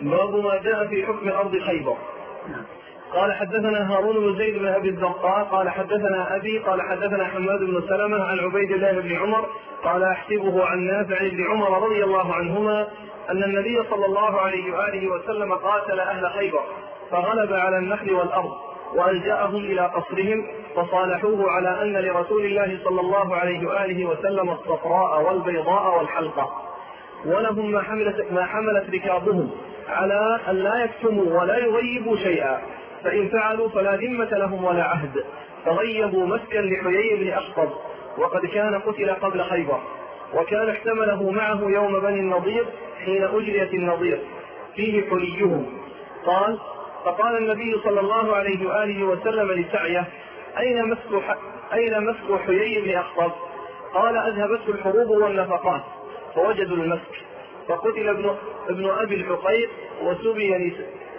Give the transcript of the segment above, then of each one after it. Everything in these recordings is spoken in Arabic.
باب ما جاء في حكم أرض خيبر. قال حدثنا هارون بن زيد بن أبي الزرقاء قال حدثنا أبي قال حدثنا حماد بن سلمة عن عبيد الله بن عمر قال أحسبه عن نافع بن عمر رضي الله عنهما أن النبي صلى الله عليه وآله وسلم قاتل أهل خيبر فغلب على النخل والأرض وألجأهم إلى قصرهم فصالحوه على أن لرسول الله صلى الله عليه وآله وسلم الصفراء والبيضاء والحلقة، ولهم ما حملت ركابهم على أن لا يكتموا ولا يغيبوا شيئا، فإن فعلوا فلا ذمة لهم ولا عهد. فغيبوا مسكا لحيي بن أخطب وقد كان قتل قبل خيبر، وكان احتمله معه يوم بني النضير حين أجريت النضير فيه حليهم. قال فقال النبي صلى الله عليه وآله وسلم لسعيه أين مسك حيي بن أخطب؟ قال أذهبته الحروب والنفقات فوجدوا المسك، فقتل ابن أبي الحقيق وسبي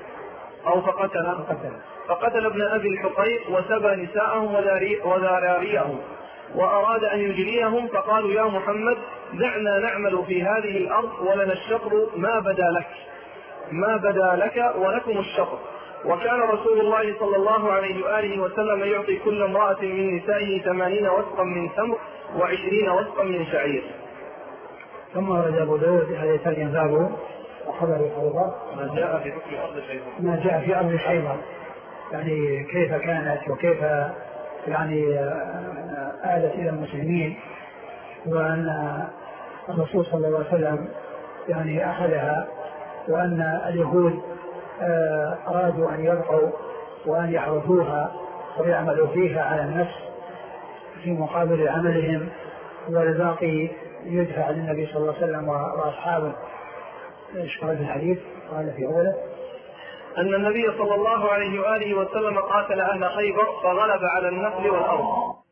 فقتل ابن أبي الحقيق وسبى نساءهم وذراريهم وأراد أن يجريهم، فقالوا يا محمد دعنا نعمل في هذه الأرض ولنا الشطر ما بدا لك ولكم الشطر. وكان رسول الله صلى الله عليه وآله وسلم يعطي كل امرأة من نسائه 80 وسقا من تمر و20 وسقا من شعير. ثم ورد أبو داود في هذا الترجمة بابه وخبر خيبر ما جاء في أرض خيبر، يعني كيف كانت وكيف يعني آلت إلى المسلمين، وأن الرسول صلى الله عليه وسلم يعني أخذها، وأن اليهود أرادوا أن يبقوا وأن يحرثوها ويعملوا فيها على النفس في مقابل عملهم، والباقي يدفع للنبي صلى الله عليه وسلم وأصحابه. ايش قال في الحديث؟ قال في أوله أن النبي صلى الله عليه وآله وسلم قاتل أهل خيبر فغلب على النخل والأرض.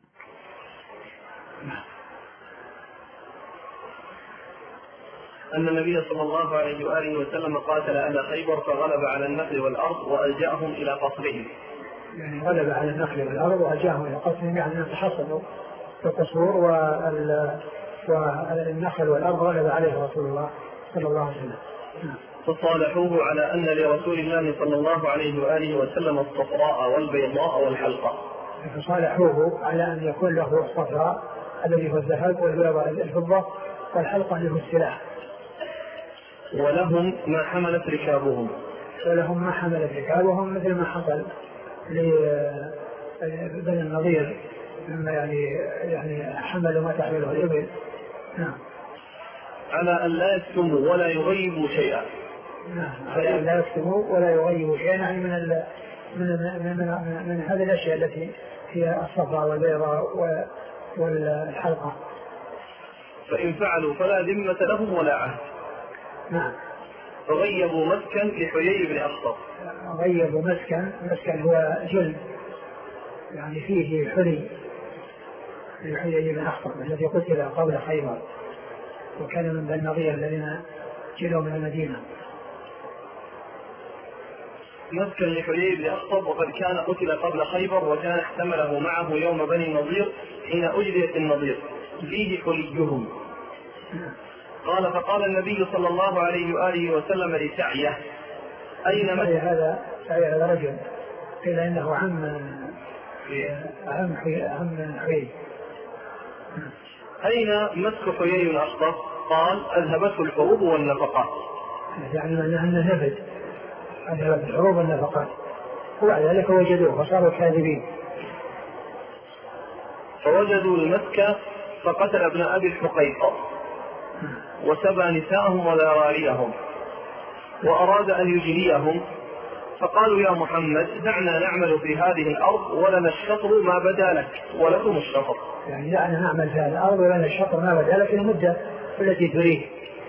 أن النبي صلى الله عليه وآله وسلم قاتل أهل خيبر فغلب على النخل والأرض وألجأهم إلى قصرهم. يعني غلب على النخل والأرض وألجأهم إلى قصرهم، يعني أن تحصلوا في القصور، والنخل والأرض غلب عليه رسول الله صلى الله عليه وسلم. فصالحوه على أن لرسول الله صلى الله عليه وآله وسلم الصفراء والبيضاء والحلقة. فصالحوه على أن يكون له الصفراء الذي هو الذهب والبيضاء الفضة والحلقة اللي هو السلاح. ولهم ما حملت ركابهم مثل ما حصل لبني النضير لما يعني حملوا ما تحمله الإبل. نعم. على أن لا يكتموا ولا يغيبوا شيئا. على أن لا يكتموا ولا يغيبوا شيئا، يعني من هذه الأشياء التي هي الصفراء والبيضاء والحلقة. فإن فعلوا فلا ذمة لهم ولا عهد. نعم. فغيبوا مسكا لحيي بن أخطب. غيبوا مسكن هو جلد، يعني فيه حلي لحيي بن أخطب الذي قتل قبل خيبر، وكان من بني النضير الذين جلوا من المدينة. مسكن لحيي بن أخطب وقد كان قتل قبل خيبر، وكان احتمله معه يوم بني النضير حين أجريت النضير فيه حليهم. قال فقال النبي صلى الله عليه وآله وسلم لسعيه هذا رجل قيل إنه عم حيي. أين مسك حيي بن أخطب؟ قال أذهبته الحروب والنفقات، يعني أنه نفد أذهبت الحروب والنفقات، وبعد ذلك وجدوه فصاروا كاذبين. فوجدوا المسك فقتل ابن أبي الحقيق وسبى نساءهم وذراريهم وأراد أن يجليهم، فقالوا يا محمد دعنا نعمل في هذه الأرض ولنا الشطر ما بدا لك ولكم الشطر. يعني دعنا نعمل في هذه الأرض ولنا الشطر ما بدا لك المدة التي تريد.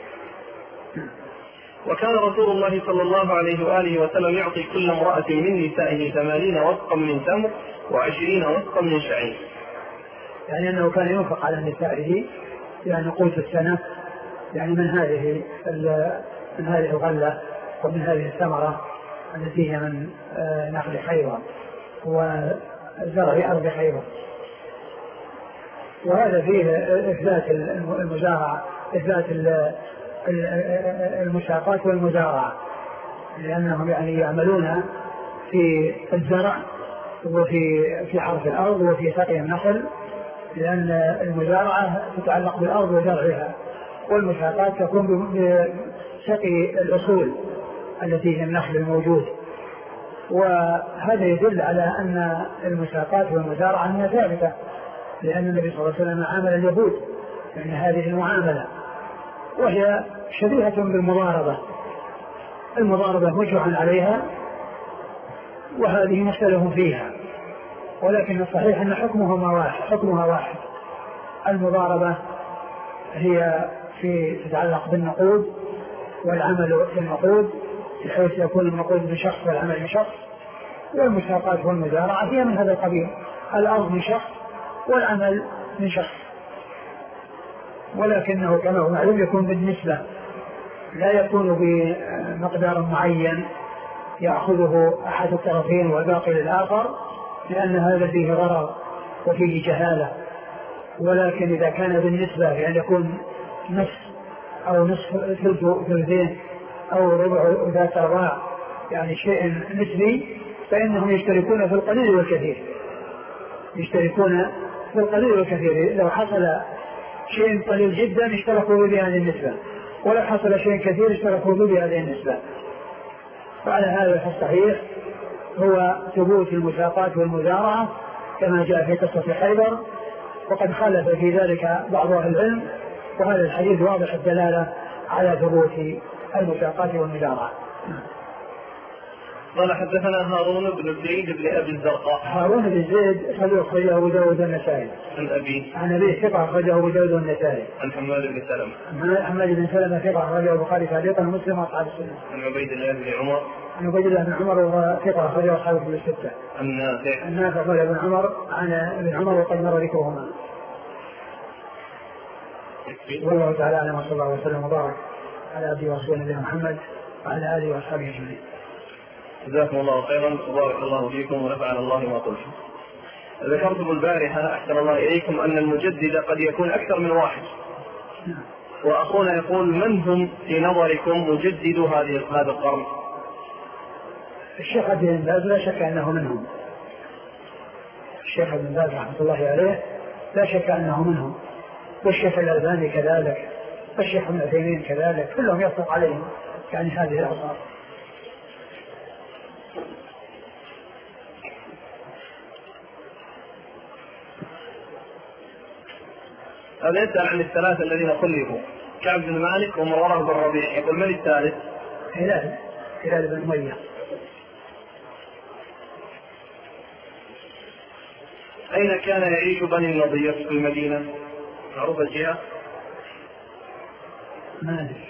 وكان رسول الله صلى الله عليه وآله وسلم يعطي كل امرأة من نسائه 80 وسقا من تمر و20 وسقا من شعير، يعني أنه كان ينفق على نسائه يعني قوت السنة، يعني من هذه الغلة ومن هذه الثمرة التي هي من نخل خيبر وزرع أرض خيبر. وهذا فيه إثبات المزارعة، إثبات المساقات والمزارعة، لأنهم يعني يعملون في الزرع وفي حرث الأرض وفي سقي النخل، لأن المزارعة تتعلق بالأرض وزرعها، والمساقات تكون بسقي الأصول التي هي النخل الموجود. وهذا يدل على أن المساقات والمزارعة هي ثابتة، لأن النبي صلى الله عليه وسلم عامل اليهود يعني هذه المعاملة، وهي شبيهة بالمضاربة. المضاربة مجمع عليها وهذه مختلف فيها، ولكن الصحيح أن حكمها واحد. المضاربة هي تتعلق بالنقود والعمل بالنقود بحيث يكون النقود من شخص والعمل من شخص، والمساقات والمزارعة هي من هذا القبيل، الأرض من شخص والعمل من شخص، ولكنه كما هو معلوم يكون بالنسبة، لا يكون بمقدار معين يأخذه أحد الطرفين والباقي للآخر، لأن هذا فيه غرر وفيه جهالة. ولكن إذا كان بالنسبة يعني يكون نصف أو نصف ثلثين أو ربع ذات أرباع، يعني شيء نسبي، فإنهم يشتركون في القليل والكثير. لو حصل شيء قليل جدا اشتركوا بهذه النسبة، ولو حصل شيء كثير اشتركوا بهذه النسبة. وعلى هذا فالصحيح هو ثبوت المساقات والمزارعة كما جاء في قصة خيبر، وقد خالف في ذلك بعض أهل العلم، وهذا الحديث واضح الدلالة على ثبوت المساقات والمزارعة. قال حدثنا هارون بن زيد بن أبي الزرقاء. هارون بن زيد صدوق أخرجه أبو داود والنسائي. عن أبيه ثقة أخرجه أبو داود والنسائي. عن حماد بن سلمة. حماد بن سلمة ثقة أخرجه البخاري تعليقا ومسلم وأصحاب السنة. عن عبيد الله بن عمر. عن عبيد الله بن عمر وهو ثقة أخرجه أصحاب الكتب الستة. عن نافع مولى بن عمر عن ابن عمر وقد مر ذكرهما. والله تعالى أعلم، وصلى الله وسلم وبارك على عبده ورسوله نبينا محمد وعلى آله وأصحابه أجمعين. جزاكم الله خيرا وبارك الله فيكم ونفعنا الله ما قلتم. ذكرتم البارحة أحسن الله إليكم أن المجدد قد يكون أكثر من واحد، وأخونا يقول من هم في نظركم مجدد هذا القرن؟ الشيخ ابن باز لا شك أنه منهم، الشيخ ابن باز رحمة الله عليه لا شك أنه منهم، والشيخ الألباني كذلك، والشيخ ابن عثيمين كذلك، كلهم يطلق عليهم يعني هذه الأوصاف. هذا يسأل عن الثلاثة الذين خلفوا، كعب بن مالك ومروان بن الربيع، يقول من الثالث؟ هلال بن أمية. أين كان يعيش بني النضير في المدينة؟ معروف الجهة؟ ما أدري.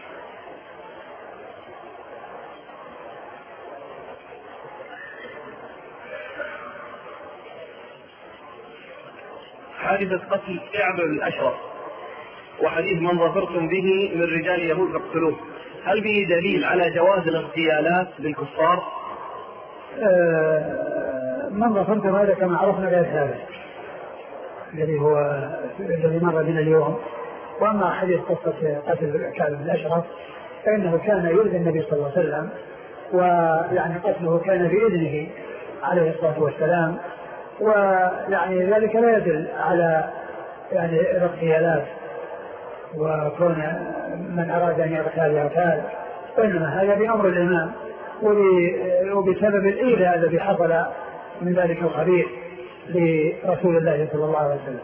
حادثة قتل كعب الأشرف وحديث من ظفرتم به من رجال يهود فاقتلوه، هل به دليل على جواز الاغتيالات للكفار؟ من ظفرتم هذا كما عرفنا غير ثابت الذي مر بنا اليوم. وأما حديث قصة قتل كعب الأشرف فإنه كان يؤذي النبي صلى الله عليه وسلم، ويعني قتله كان بإذنه عليه الصلاة والسلام، ويعني ذلك لا يدل على يعني الاغتيالات وكون من أراد أن يغتال، وإنما هذا بأمر الإمام وبسبب الإيذاء الذي حصل من ذلك الخبيث لرسول الله صلى الله عليه وسلم.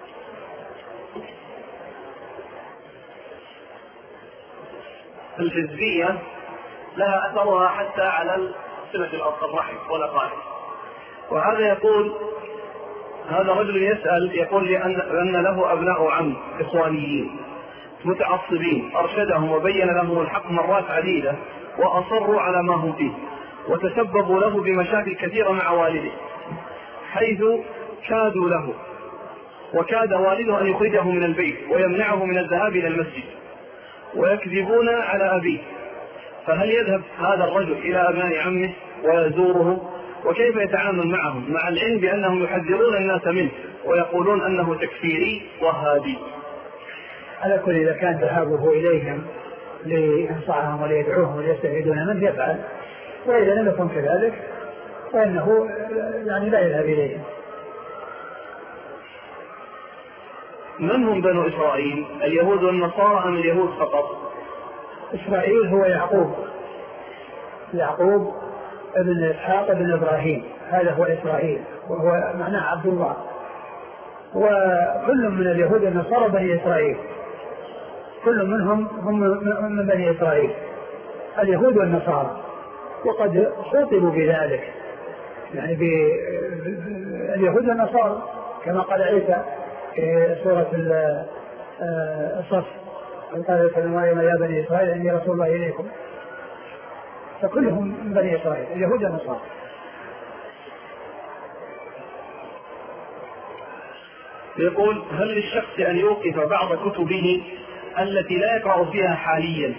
الحزبية لها أثرها حتى على صلة الرحم والأقارب. وهذا يقول، هذا رجل يسأل يقول أن له أبناء عم إخوانيين متعصبين، أرشدهم وبين لهم الحق مرات عديدة وأصروا على ما هم فيه، وتسببوا له بمشاكل كثيرة مع والده، حيث كادوا له، وكاد والده أن يخرجه من البيت ويمنعه من الذهاب إلى المسجد، ويكذبون على أبيه. فهل يذهب هذا الرجل إلى أبناء عمه ويزوره؟ وكيف يتعامل معهم مع العلم بأنهم يحذرون الناس منه ويقولون أنه تكفيري وهابي؟ على كل إذا كان ذهابه إليهم لينصحهم وليدعوهم وليستفيدون منه يفعل، وإذا لم يكن كذلك فإنه يعني لا يذهب إليهم. من هم بنو إسرائيل؟ اليهود والنصارى أم اليهود فقط؟ إسرائيل هو يعقوب ابن إسحاق ابن إبراهيم، هذا هو إسرائيل وهو معناه عبد الله. وكل من اليهود والنصارى بني إسرائيل، كل منهم هم من بني إسرائيل اليهود والنصارى، وقد خطبوا بذلك يعني باليهود والنصارى كما قال عيسى في سورة الصف قال مريم يا بني إسرائيل إني رسول الله إليكم، فكلهم من بني إسرائيل اليهود والنصارى. يقول هل للشخص أن يوقف بعض كتبه التي لا يقرأ فيها حاليا؟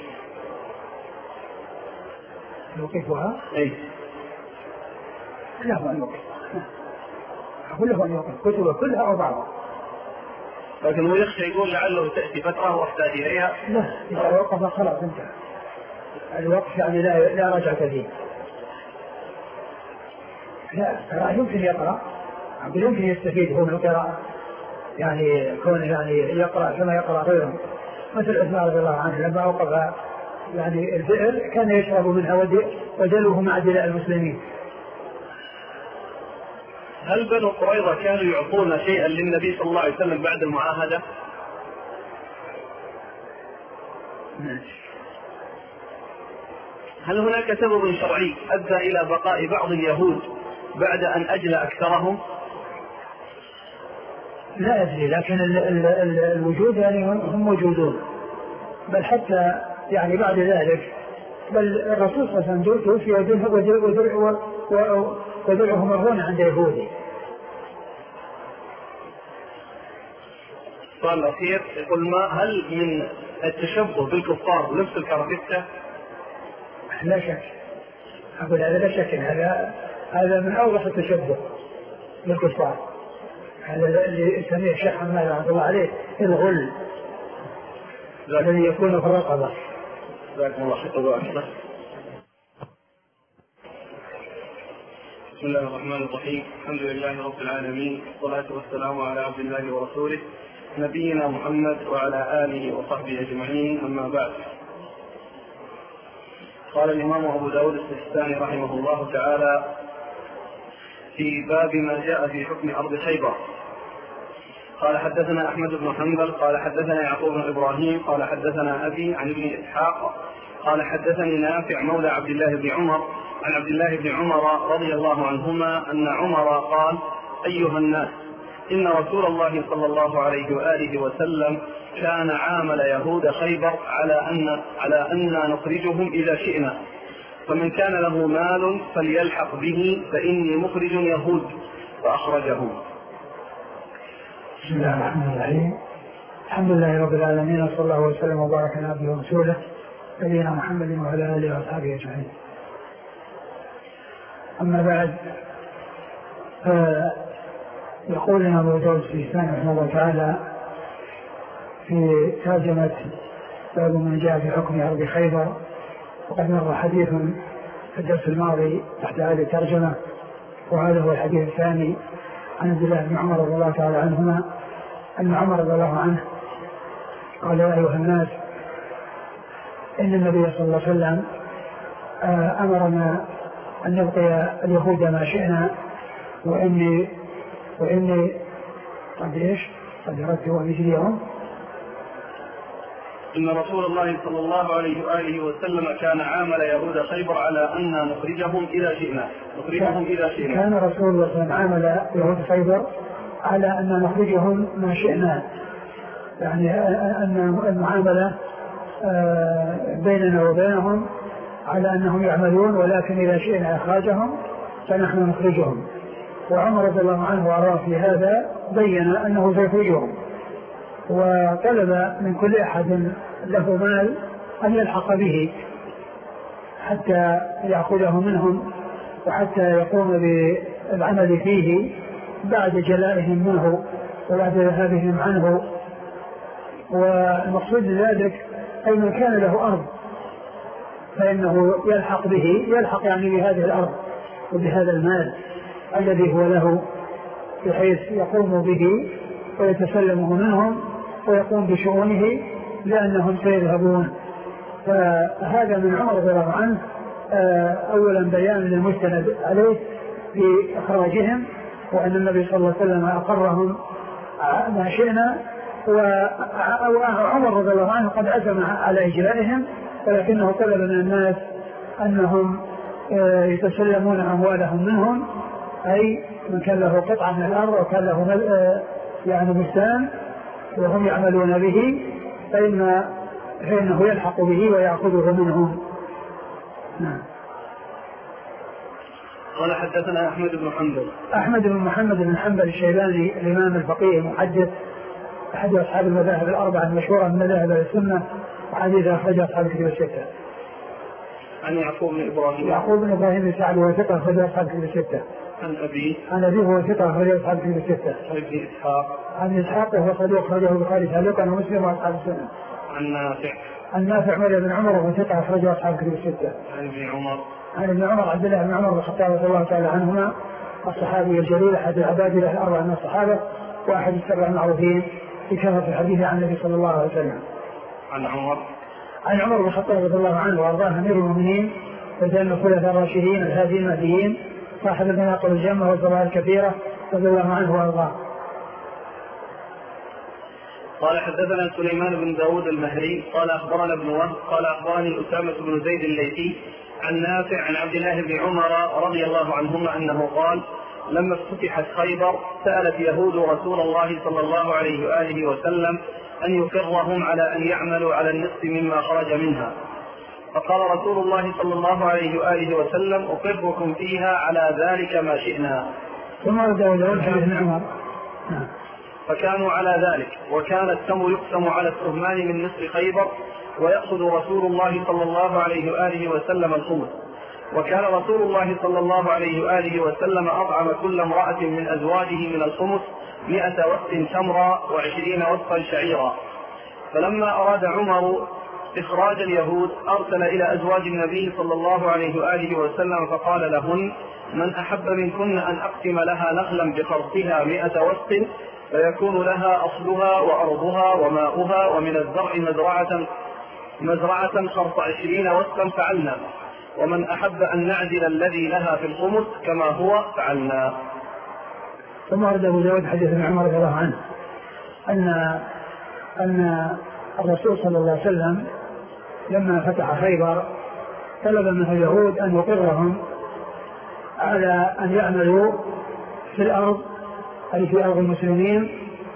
يوقفها؟ أي له أن يوقف، له أن يوقف كتبه كلها أو بعضها، لكن هو يخشى يقول لعله تأتي فترة واحتاج إليها. لا، إذا وقف خلاص انتهى الوقف، يعني لا رجعة فيه. لا يمكن يقرأ، يمكن يستفيد هو من القراءة، يعني كون يعني يقرأ كما يقرأ غيره، مثل عثمان رضي الله عنه لما أوقف يعني البئر كان يشرب منها ودلوه مع دلاء المسلمين. هل بنو قريظة كانوا يعطون شيئا للنبي صلى الله عليه وسلم بعد المعاهدة؟ هل هناك سبب شرعي أدى إلى بقاء بعض اليهود بعد أن أجلى أكثرهم؟ لا أدري، لكن الوجود يعني هم موجودون، بل حتى يعني بعد ذلك بل الرسول صلى الله عليه وسلم توفي ودرعه مرهون عند يهودي. السؤال الأخير يقول هل من التشبه بالكفار لبس الكرافتة؟ لا شك، أقول هذا لا شك، هذا من أوضح التشبه بالكفار، هذا اللي يسميه الشيخ حماد رحمه الله عليه الغل الذي يكون في الرقبة. جزاكم الله خيرا. بسم الله الرحمن الرحيم، الحمد لله رب العالمين، والصلاة والسلام على عبد الله ورسوله نبينا محمد وعلى آله وصحبه أجمعين، أما بعد. قال الإمام أبو داود السجستاني رحمه الله تعالى في باب ما جاء في حكم أرض خيبر. قال حدثنا أحمد بن حنبل قال حدثنا يعقوب بن إبراهيم قال حدثنا أبي عن ابن إسحاق قال حدثني نافع مولى عبد الله بن عمر عن عبد الله بن عمر رضي الله عنهما أن عمر قال: أيها الناس، إن رسول الله صلى الله عليه وآله وسلم كان عامل يهود خيبر على أن نخرجهم إذا شئنا، فمن كان له مال فليلحق به فإني مخرج يهود، فأخرجهم. بسم الله الرحمن الرحيم، الحمد لله رب العالمين، وصلى الله وسلم وبارك على عبده ورسوله نبينا محمد وعلى آله وأصحابه أجمعين. أما بعد، يقول لنا أبو داود السجستاني رحمه الله تعالى في ترجمة باب من جاء في حكم أرض خيبر، وقد مر حديث في الدرس الماضي تحت هذه الترجمة، وهذا هو الحديث الثاني عن عبد الله بن عمر رضي الله تعالى عنهما أن عمر رضي الله عنه قال: يا أيها الناس، إن النبي صلى الله عليه وسلم أمرنا أن نبقي اليهود ما شئنا، وإني قد أردت ومثلهم. إن رسول الله صلى الله عليه وآله وسلم كان عامل يهود خيبر على أن نخرجهم إذا شئنا. كان رسول الله صلى الله عليه وسلم عامل يهود خيبر على أن نخرجهم ما شئنا، يعني أن المعاملة بيننا وبينهم على أنهم يعملون، ولكن إذا شئنا إخراجهم فنحن نخرجهم. وعمر رضي الله عنه وأراه في هذا بين أنه سيخرجهم، وطلب من كل أحد له مال أن يلحق به حتى يأخذه منهم، وحتى يقوم بالعمل فيه بعد جلائهم منه وبعد ذهابهم عنه. والمقصود ذلك أي من كان له أرض فإنه يلحق به، يلحق يعني بهذه الأرض وبهذا المال الذي هو له، بحيث يقوم به ويتسلمه منهم ويقوم بشؤونه لأنهم سيذهبون. فهذا من عمر رضي الله عنه أولا بيان للمستند عليه بإخراجهم، وأن النبي صلى الله عليه وسلم أقرهم ما شئنا، وعمر رضي الله عنه قد عزم على إجلائهم، ولكنه طلب من الناس أنهم يتسلمون أموالهم منهم، أي من كان له قطعة من الأرض وكان له يعني بستان وهم يعملون به فإنه يلحق به ويأخذه منهم. نعم. قال حدثنا أحمد بن حنبل الشيباني الإمام الفقيه المحدث أحد أصحاب المذاهب الأربعة المشهورة من مذاهب السنة، وحديث أخرج أصحاب الكتب الستة. عن يعقوب بن إبراهيم بن سعد وهو ثقة أخرج أصحاب الكتب الستة. عن أبيه وهو ثقة أخرج أصحاب الكتب الستة. عن إسحاق وهو صدوق أخرجه البخاري تعليقا ومسلم وأصحاب السنة. عن نافع مولى بن عمر وهو ثقة أخرج أصحاب الكتب الستة. عن ابن عمر عبد الله بن عمر بن الخطاب رضي الله تعالى عنهما الصحابي الجليل أحد العبادلة الأربعة من الصحابة وأحد السبع المعروفين في كثرة الحديث عن النبي صلى الله عليه وسلم. عن عمر بن الخطاب رضي الله عنه وأرضاه أمير المؤمنين وزين الخلفاء الراشدين الهادين المهديين صاحب المناقب الجمة والفضائل الكثيرة رضي الله عنه وأرضاه. قال حدثنا سليمان بن داود المهري قال أخبرنا ابن وهب قال أخبرني أسامة بن زيد الليثي عن نافع عن عبد الله بن عمر رضي الله عنهما أنه قال لما افتتحت خيبر سألت يهود رسول الله صلى الله عليه وآله وسلم أن يقرهم على أن يعملوا على النصف مما خرج منها، فقال رسول الله صلى الله عليه وآله وسلم أقركم فيها على ذلك ما شئنا. فكانوا على ذلك، وكان التمر يقسم على السهمان من نصف خيبر ويأخذ رسول الله صلى الله عليه وآله وسلم الخمس، وكان رسول الله صلى الله عليه وآله وسلم أطعم كل امرأة من أزواجه من الخمس 100 وسق تمرا و20 وسقا شعيرا. فلما أراد عمر إخراج اليهود أرسل إلى أزواج النبي صلى الله عليه وآله وسلم فقال لهن من أحب منكن أن أقسم لها نخلا بخرصها 100 وسق فيكون لها أصلها وأرضها وماؤها ومن الزرع مزرعة خرص 20 وسقا فعلنا، ومن أحب أن نعدل الذي لها في الخمس كما هو فعلنا. ثم ورد أبو داود حديث ابن عمر رضي الله عنه أن الرسول صلى الله عليه وسلم لما فتح خيبر طلب من اليهود أن يقرهم على أن يعملوا في الأرض أي في أرض المسلمين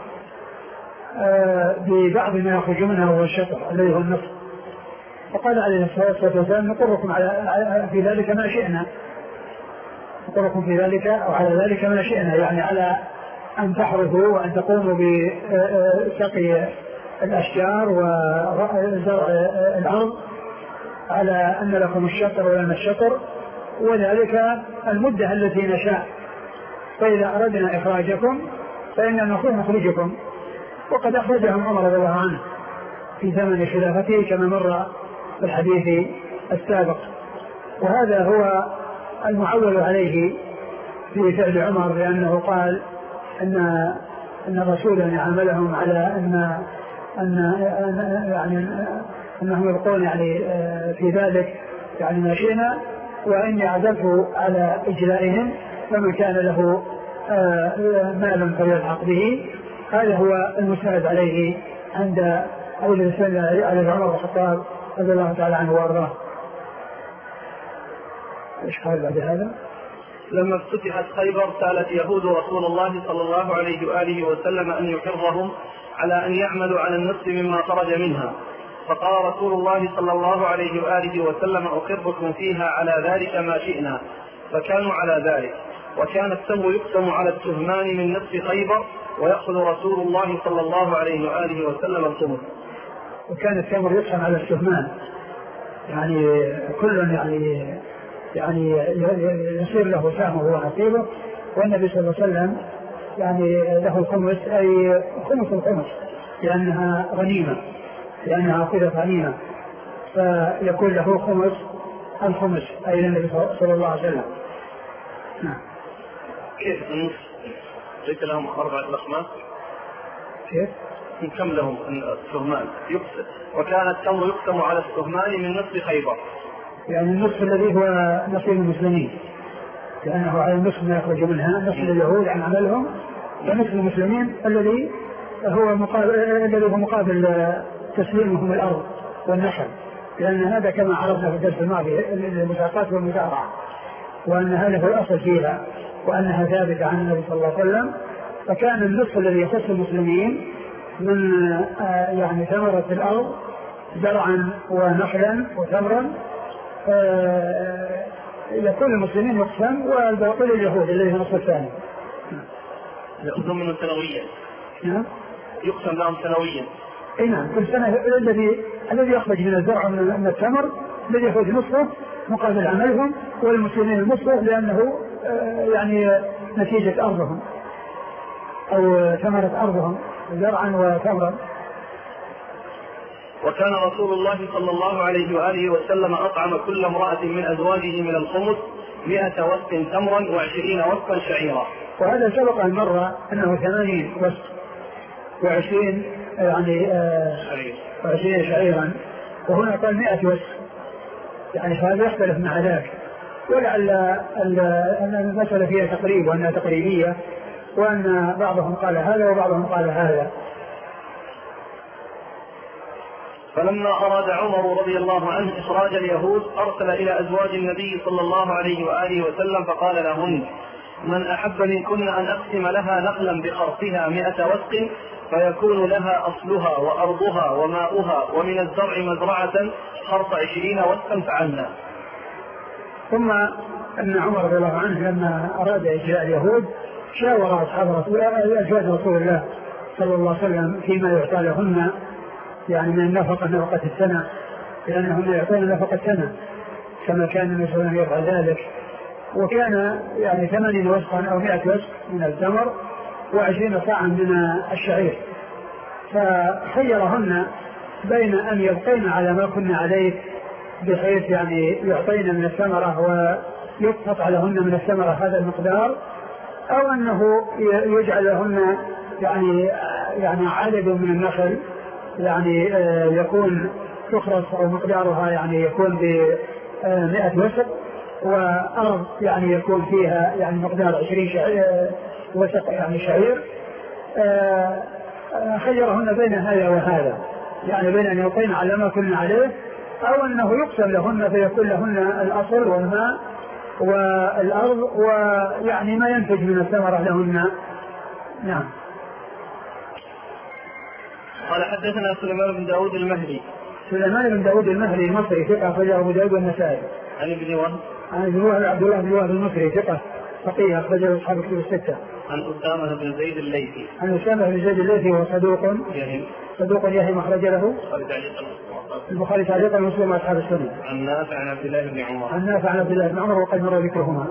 ببعض ما يخرج منها وهو الشطر الذي هو النصف، فقال عليه الصلاة والسلام نقركم في ذلك ما شئنا، نقركم في ذلك أو على ذلك ما شئنا، يعني على أن تحرثوا وأن تقوموا بسقي الأشجار وزرع الأرض على أن لكم الشطر ولنا الشطر، وذلك المدة التي نشاء، فإذا أردنا إخراجكم فإننا نكون نخرجكم. وقد أخرجهم عمر رضي الله عنه في زمن خلافته كما مر في الحديث السابق، وهذا هو المعول عليه في فعل عمر، لأنه قال أن الرسول عاملهم على أنهم يبقون يعني في ذلك يعني ما شئنا، وإني عزلت على إجلائهم، فمن كان له مال فليلحق به. هذا هو المساعد عليه عند أول الإنسان على عمر بن الخطاب رضي الله تعالى عنه وارضاه. ايش قال بعد هذا؟ لما افتتحت خيبر سألت يهود رسول الله صلى الله عليه وآله وسلم أن يقرهم على أن يعملوا على النصف مما خرج منها، فقال رسول الله صلى الله عليه وآله وسلم أقركم فيها على ذلك ما شئنا، فكانوا على ذلك، وكان التمر يقسم على السهمان من نصف خيبر ويأخذ رسول الله صلى الله عليه وآله وسلم الخمس. وكان التمر يقسم على السهمان، يعني كل يعني يصير له سهمه ونصيبه، والنبي صلى الله عليه وسلم يعني له الخمس أي خمس الخمس، لأنها غنيمة، لأنها أخذت غنيمة، فيكون له الخمس أي النبي صلى الله عليه وسلم. نعم. كيف النصف؟ ليس لهم 4 لخمات؟ كيف؟ كم لهم السهمان يقسم، وكان التمر يقسم على السهمان من نصف خيبر. يعني النصف الذي هو نصيب المسلمين، لأنه على النصف ما يخرج منها، نصف اليهود عن عملهم، ونصف المسلمين الذي هو مقابل تسليمهم الأرض والنخل، لأن هذا كما عرفنا في الدرس الماضي المساقات والمزارعة، وأن هذا هو الأصل فيها، وأنها ثابتة عن النبي صلى الله عليه وسلم. فكان النصف الذي يخص المسلمين من يعني ثمرة الأرض زرعا ونخلا وتمرا يكون المسلمين يقسم، والباقي لليهود الذي هو النصف الثاني. يأخذون منه سنويا. نعم. يقسم لهم سنويا. اي نعم، كل سنة الذي يخرج من الزرع من التمر الذي يخرج نصفه مقابل عملهم، والمسلمين نصفه لأنه يعني نتيجة أرضهم أو ثمرة أرضهم زرعا وتمرا. وكان رسول الله صلى الله عليه وآله وسلم أطعم كل امرأة من أزواجه من الخمس 100 وسق تمرا و20 وسقا شعيرا. وهذا سبق أن مر أنه 80 وسق و20 يعني 20 شعيرا، وهنا قال 100 وسق، يعني هذا يختلف مع ذاك، ولعل المسألة فيها تقريب وأنها تقريبية، وأن بعضهم قال هذا وبعضهم قال هذا. فلما أراد عمر رضي الله عنه إخراج اليهود أرسل إلى أزواج النبي صلى الله عليه وآله وسلم فقال لهن: من أحب منكن أن أقسم لها نخلا بخرصها 100 وسق فيكون لها أصلها وأرضها وماؤها، ومن الزرع مزرعة خرص 20 وسقا فعلنا. ثم أن عمر رضي الله عنه لما أراد إجلاء اليهود شاور أصحاب أزواج رسول الله صلى الله عليه وسلم فيما يعطى لهن يعني من النفقة نفقة السنة، لأنهم يعطون نفقة السنة كما كان النبي صلى الله عليه وسلم يفعل ذلك. وكان يعني 80 وسقا أو 100 وسق من التمر و20 صاعا من الشعير، فخيرهن بين أن يبقين على ما كنا عليه بحيث يعني يعطين من الثمرة ويقطع لهن من الثمرة هذا المقدار، أو أنه يجعل لهن يعني عدد من النخل يعني يكون تخرص أو مقدارها يعني يكون ب100 وسق، وأرض يعني يكون فيها يعني مقدار 20 وسق يعني شعير. خيرهن بين هذا وهذا، يعني بين أن يقين على ما كنا عليه أو أنه يقسم لهن فيكون لهن الأصل والماء والأرض ويعني ما ينتج من الثمرة لهن. نعم. قال حدثنا سليمان بن داود المهدي. سليمان بن داود المهدي المصري ثقة أخرجه أبو داود والنسائي. عن ابن وهب. عن ابن وهب عبد الله بن وهب المصري ثقة فقيه أخرجه أصحاب الكتب الستة. عن أسامة بن زيد الليثي. عن أسامة بن زيد الليثي وهو صدوق يهم أخرج له البخاري تعليقا ومسلم وأصحاب السنة. عن نافع عن عبد الله بن عمر. عن نافع عن عبد الله بن عمر وقد مر ذكرهما.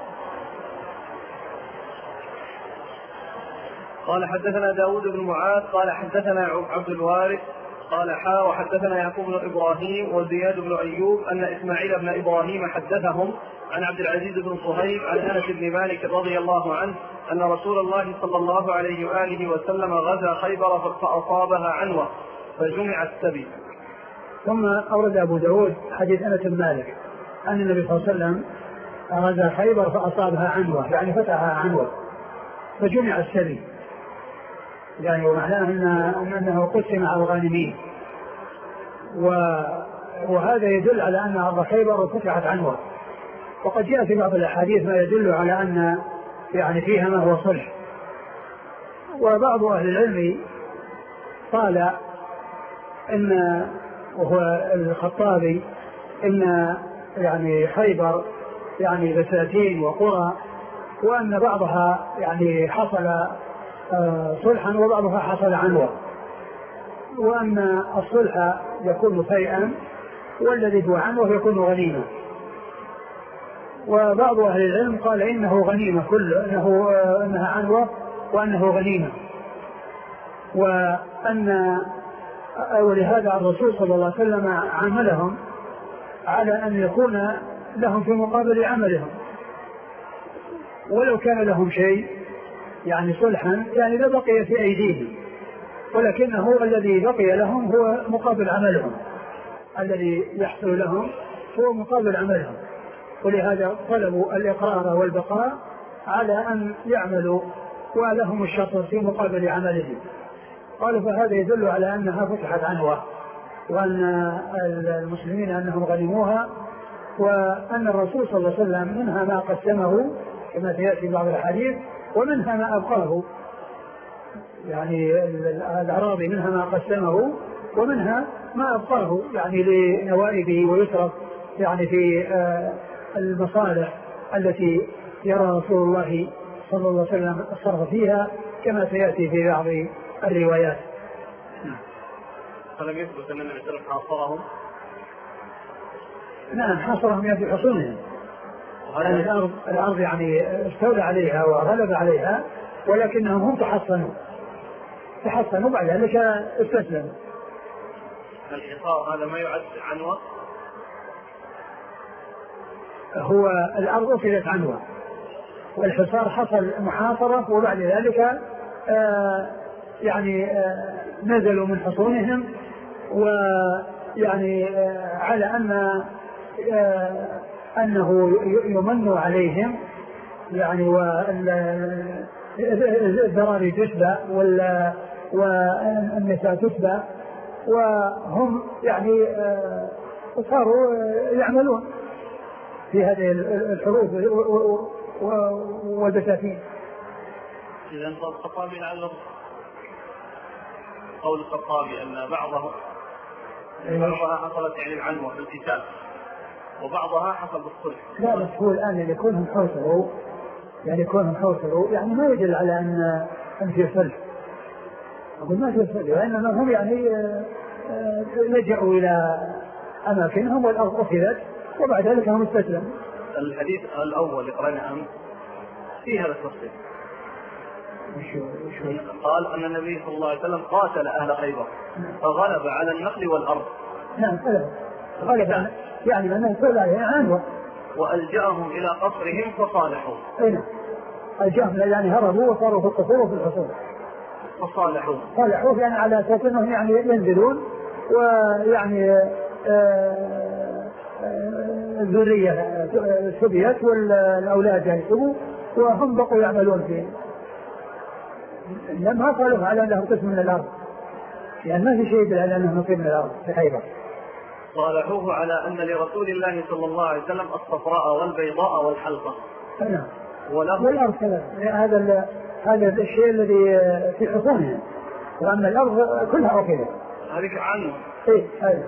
قال حدثنا داود بن معاذ قال حدثنا عبد الوارث قال وحدثنا يعقوب بن إبراهيم وزياد بن أيوب أن إسماعيل بن إبراهيم حدثهم عن عبد العزيز بن صهيب عن أنس بن مالك رضي الله عنه أن رسول الله صلى الله عليه وآله وسلم غزا خيبر فأصابها عنوة فجمع السبي. ثم أورد أبو داود حديث أنس بن مالك أن النبي صلى الله عليه وسلم غزا خيبر فأصابها عنوة يعني فتحها عنوة فجمع السبي، يعني ومعناه أنه قسم على الغانمين، وهذا يدل على أن أرض خيبر فتحت عنوة. وقد جاء في بعض الأحاديث ما يدل على أن يعني فيها ما هو صلح. وبعض أهل العلم قال إن وهو الخطابي إن يعني خيبر يعني بساتين وقرى، وأن بعضها يعني حصل صلحا وبعضها حصل عنوة، وأن الصلح يكون فيئا والذي هو عنوة يكون غنيمة. وبعض أهل العلم قال إنه غنيمة كله، إنها عنوة وأنه غنيمة، وأن ولهذا الرسول صلى الله عليه وسلم عاملهم على أن يكون لهم في مقابل عملهم، ولو كان لهم شيء يعني صلحا يعني لبقي في أيديهم، ولكنه الذي بقي لهم هو مقابل عملهم، الذي يحصل لهم هو مقابل عملهم، ولهذا طلبوا الإقرار والبقاء على أن يعملوا ولهم الشطر في مقابل عملهم. قالوا فهذا يدل على أنها فتحت عنوة، وأن المسلمين أنهم غنموها، وأن الرسول صلى الله عليه وسلم منها ما قسمه كما سيأتي بعض الحديث، ومنها ما أبقاه، يعني الأراضي منها ما قسمه ومنها ما أبقاه يعني لنوائبه، ويصرف يعني في المصالح التي يرى رسول الله صلى الله عليه وسلم الصرف فيها كما سيأتي في بعض الروايات. فلم يثبت أن النبي صلى الله عليه وسلم حاصرهم؟ نعم حاصرهم في حصونهم، يعني الأرض يعني استولى عليها وغلب عليها، ولكنهم هم تحصنوا بعد ذلك استسلموا. الحصار هذا ما يعد عنوة؟ هو الأرض أخذت عنوة، والحصار حصل محاصرة، وبعد ذلك يعني نزلوا من حصونهم، ويعني على أنه يمن عليهم يعني، والذراري تسبى والنساء تسبى، وهم يعني صاروا يعملون في هذه الحروب والبساتين. إذا انت الخطابي على قول الخطابي أن بعضها حصلت يعني العنوة بالكتاب، وبعضها حصل بالصلح. لا بس هو الآن اللي يكونهم حوصلوا يعني ما يدل على أن في صلح، أقول ما في صلح، وإنما هم يعني لجأوا إلى أماكنهم والأرض أخذت، وبعد ذلك هم استسلموا. الحديث الأول اللي قرأنا أمس فيه هذا التفصيل، قال أن النبي صلى الله عليه وسلم قاتل أهل خيبر فغلب على النخل والأرض. نعم غلب يعني من يقول عليه عنوة، وألجأهم إلى قصرهم فصالحوا. نعم ألجأهم يعني هربوا وصاروا في القصور وفي الحصول صالحوا يعني على أساس أنهم يعني ينزلون، ويعني الذرية سبيت والأولاد ينسبوا، وهم بقوا يعملون فيه، لما قالوا على أنهم قسم من الأرض، يعني ما في شيء يدل على أنهم قسم من الأرض في خيبر. صالحوه على أن لرسول الله صلى الله عليه وسلم الصفراء والبيضاء والحلقة. نعم والأرض كذا، هذا الشيء الذي في حصونها، وأما الأرض كلها أخذت. هذه عنه. إيه هذا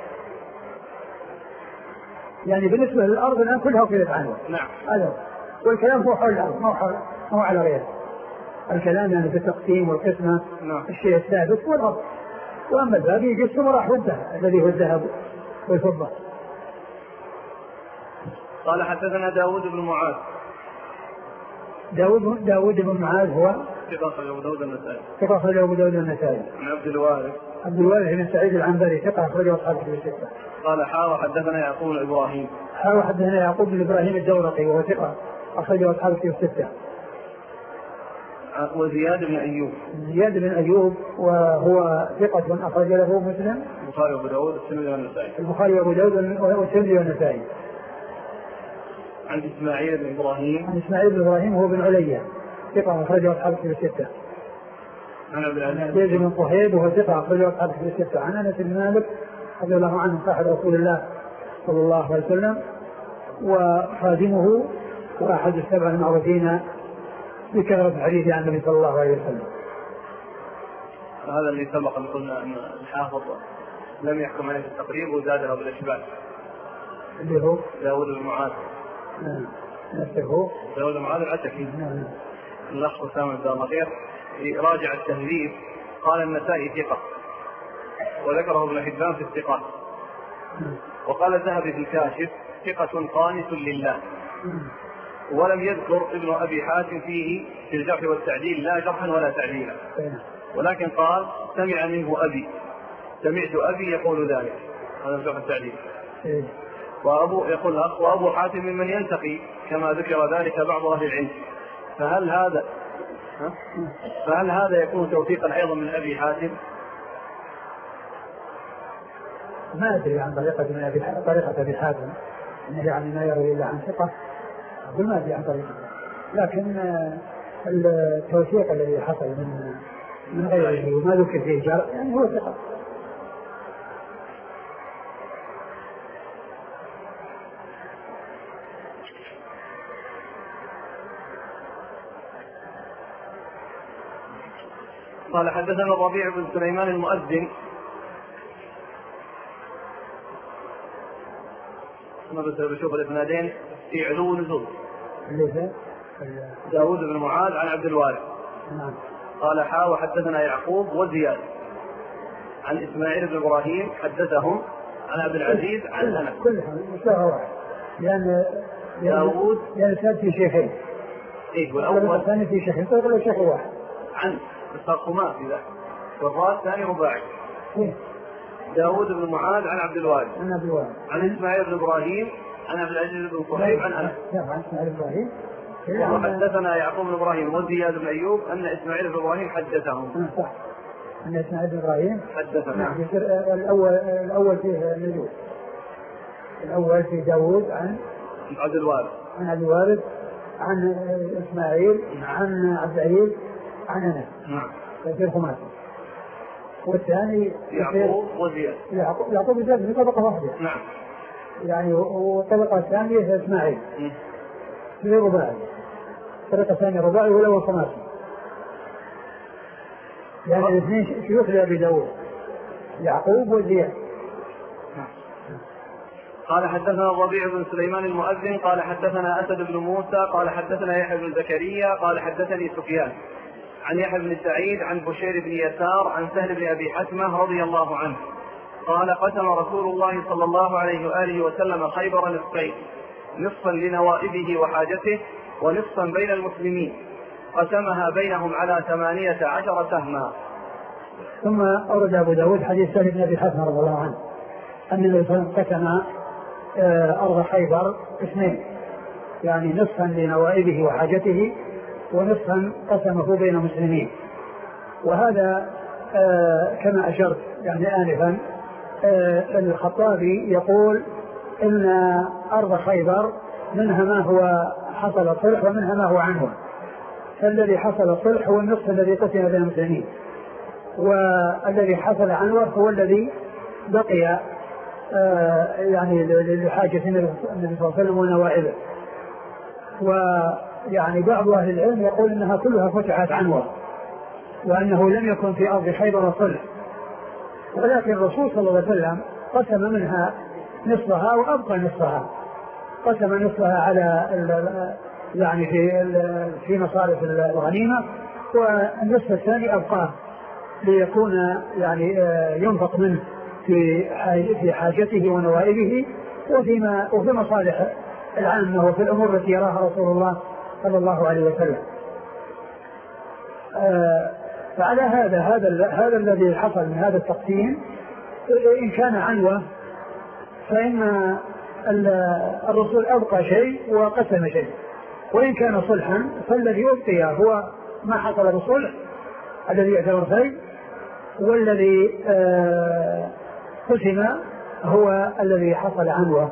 يعني بالنسبة للأرض الآن كلها أخذت عنه. نعم. هذا والكلام هو حول الأرض، ما هو على غيره. الكلام يعني في التقسيم والقسمة. نعم. الشيء الثابت هو الأرض، وأما الباقي يقسم راح الذهب الذي هو الذهب والفضة. قال حدثنا داود بن معاذ. داود بن معاذ هو ثقة أخرجه أبو داود النسائي. ثقة أخرجه أبو داود النسائي. عن عبد الوارث بن سعيد العنبري ثقة أخرجه أصحاب الكتب الستة. قال حدثنا يعقوب بن إبراهيم. حدثنا يعقوب بن إبراهيم الدورقي وهو ثقة أخرجه أصحاب الكتب الستة. وزياد بن أيوب. زياد بن أيوب وهو ثقة أخرج له مسلم. البخاري وأبو داود والترمذي والنسائي. البخاري وأبو داود والترمذي والنسائي. عن إسماعيل بن إبراهيم. عن إسماعيل بن إبراهيم هو بن عليا ثقة أخرجه أصحاب الكتب الستة. عن عبد العزيز بن صهيب وهو ثقة أخرجه أصحاب الكتب الستة. عن أنس بن مالك رضي الله عنه صاحب رسول الله صلى الله عليه وسلم وخادمه وأحد السبع المعروفين بكثرة الحديث عن النبي صلى الله عليه وسلم. هذا اللي سبق أن قلنا أن الحافظ لم يحكم عليه التقريب وزادها بالإشبال، اللي هو داود بن معاذ. نفسه داود بن معاذ العتكي. الأخ أسامة بن الأخير راجع التهذيب قال النسائي ثقة، وذكره ابن حبان في الثقات، وقال الذهبي في الكاشف ثقة قانت لله، ولم يذكر ابن أبي حاتم فيه في الجرح والتعديل لا جرحا ولا تعديلا، ولكن قال سمع منه أبي، سمعت أبي يقول ذلك، هذا مفتوح التعليل. إيه. وأبو يقول الأخ وأبو حاتم ممن ينتقي كما ذكر ذلك بعض أهل العلم، فهل هذا يكون توثيقا أيضا من أبي حاتم؟ ما أدري عن طريقة أبي حاتم، إنه يعني ما يروي إلا عن ثقة، أقول ما أدري عن طريقة، لكن التوثيق الذي حصل من غيره وما ذكر فيه جرح يعني هو ثقة. قال حدثنا الربيع بن سليمان المؤذن ما بشوف الاسنادين في علو نزول داود بن معاذ عن عبد الوارث. نعم. قال وحدثنا يعقوب وزياد عن اسماعيل بن ابراهيم حدثهم عن عبد العزيز عن انس. كلهم مستوى واحد لان داود كان في شيخين. ايه والاول الثاني في شيخين فيقول شيخ واحد. عن الخماس ذا والراس ثاني رباعي. داود بن معاذ عن عبد الوارث عن اسماعيل بن ابراهيم عن عبد العزيز بن صهيب عن انس. عن اسماعيل بن ابراهيم. وحدثنا يعقوب بن ابراهيم وزياد بن ايوب ان اسماعيل بن ابراهيم حدثهم. صح. ان اسماعيل بن ابراهيم حدثنا. الاول فيه النجوم. الاول في داود عن عبد الوارث. عن اسماعيل عن عبد العزيز عن انس. نعم. في الخماسي. والثاني يعقوب وزياد. يعقوب وزياد في طبقة واحدة. نعم. يعني والطبقة الثانية اسماعيل. في رباعي. الطريقة الثانية رباعي والأول خماسي. يعني الاثنين شيوخ لأبي داود يعقوب وزياد. قال حدثنا الربيع بن سليمان المؤذن قال حدثنا أسد بن موسى قال حدثنا يحيى بن زكريا قال حدثني سفيان عن يحيى بن سعيد عن بشير بن يسار عن سهل بن أبي حتمة رضي الله عنه قال قسم رسول الله صلى الله عليه وآله وسلم خيبر نصفين، نصفا لنوائبه وحاجته ونصفا بين المسلمين، قسمها بينهم على 18 سهما. ثم أورد أبو داود حديث سهل بن أبي حتمة رضي الله عنه أن النبي صلى الله عليه وسلم قسم أرض خيبر اثنين، يعني نصفا لنوائبه وحاجته ونصفا قسمه بين المسلمين. وهذا كما أشرت يعني آنفا الخطابي يقول إن أرض خيبر منها ما هو حصل صلح ومنها ما هو عنه، فالذي حصل صلح هو النصف الذي قسم بين المسلمين، والذي حصل عنه هو الذي بقي يعني لحاجة النبي صلى الله عليه وسلم ونوائبه. ويعني بعض أهل العلم يقول إنها كلها فتحت عنوة وأنه لم يكن في أرض خيبر صلح، ولكن الرسول صلى الله عليه وسلم قسم منها نصفها وأبقى نصفها، قسم نصفها على يعني في مصارف الغنيمة، والنصف الثاني أبقاه ليكون يعني ينفق منه في حاجته ونوائبه وفي مصالح العامة وفي الأمور التي يراها رسول الله صلى الله عليه وسلم. فعلى هذا الذي حصل من هذا التقسيم، إن كان عنوة فإن الرسول أبقى شيء وقسم شيء، وإن كان صلحا فالذي أبقي هو ما حصل بالصلح الذي يعتبر شيء، والذي قسم هو الذي حصل عنوة.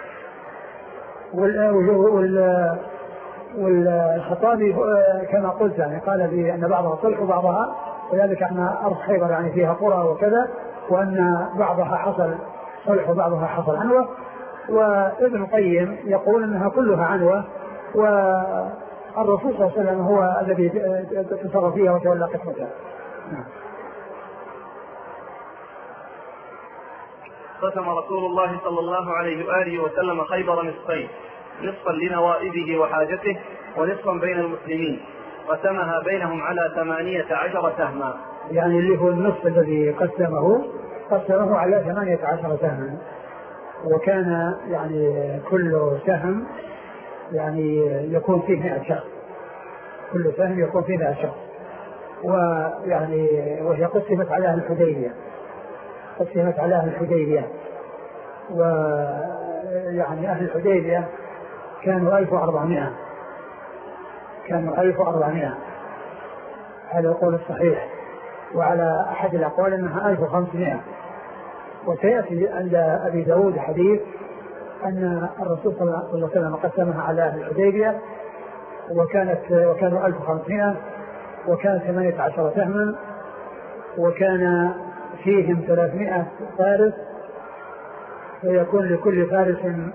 والخطابي كما قلت يعني قال بأن بعضها صلح وبعضها، وذلك أن أرض خيبر يعني فيها قرى وكذا، وأن بعضها حصل صلح وبعضها حصل عنوة. وابن القيم يقول أنها كلها عنوة، والرسول صلى الله عليه وسلم هو الذي تصرف فيها وتولى قسمتها. قسم رسول الله صلى الله عليه وآله وسلم خيبر نصفين، نصفا لنوائبه وحاجته ونصفا بين المسلمين، قسمها بينهم على 18 سهما. يعني اللي هو النصف الذي قسمه على 18 سهما، وكان يعني كل سهم يعني يكون فيه 100 شخص، كل سهم يكون فيه 100 شخص، ويعني وهي قسمت على الحديبية، قسمت على أهل الحديبية. ويعني أهل الحديبية كانوا 1400، كانوا 1400 هذا القول الصحيح، وعلى أحد الأقوال أنها 1500. وسيأتي عند أبي داود حديث أن الرسول صلى الله عليه وسلم قسمها على أهل الحديبية وكانوا 1500، وكان 18 سهما، وكان فيهم 300 فارس، فيكون لكل فارس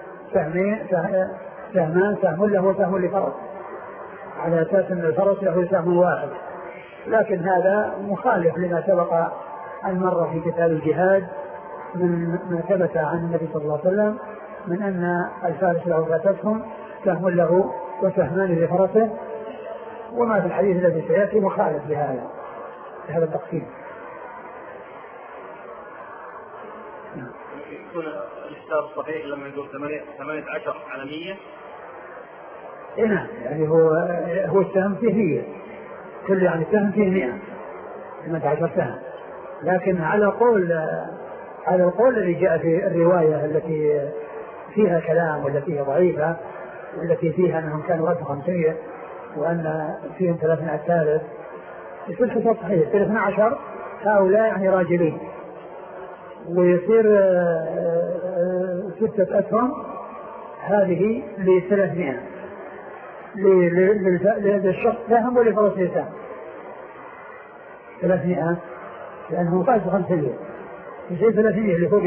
سهمان، سهم له وسهم لفرس، على أساس أن الفرس له سهم واحد. لكن هذا مخالف لما سبق أن مر في كتاب الجهاد من ما ثبت عن النبي صلى الله عليه وسلم من أن الفارس له 3 أسهم، سهم له وسهمان لفرسه، وما في الحديث الذي سيأتي مخالف لهذا التقسيم. يكون الإشتراك الصحيح لما يقول 18 على 100. نعم، يعني هو السهم فيه 100، كل يعني سهم فيه 100، 18 سهم. لكن على القول الذي جاء في الرواية التي فيها كلام والتي فيها ضعيفة، والتي فيها أنهم كانوا 1500 وأن فيهم 300 ثالث، يصير حساب صحيح. 12 هؤلاء يعني راجلين، ويصير 6 أسهم هذه ل300 للشخص سهم ولفرسه سهم. 300 لأنه فاز 500، يصير 300 اللي فوق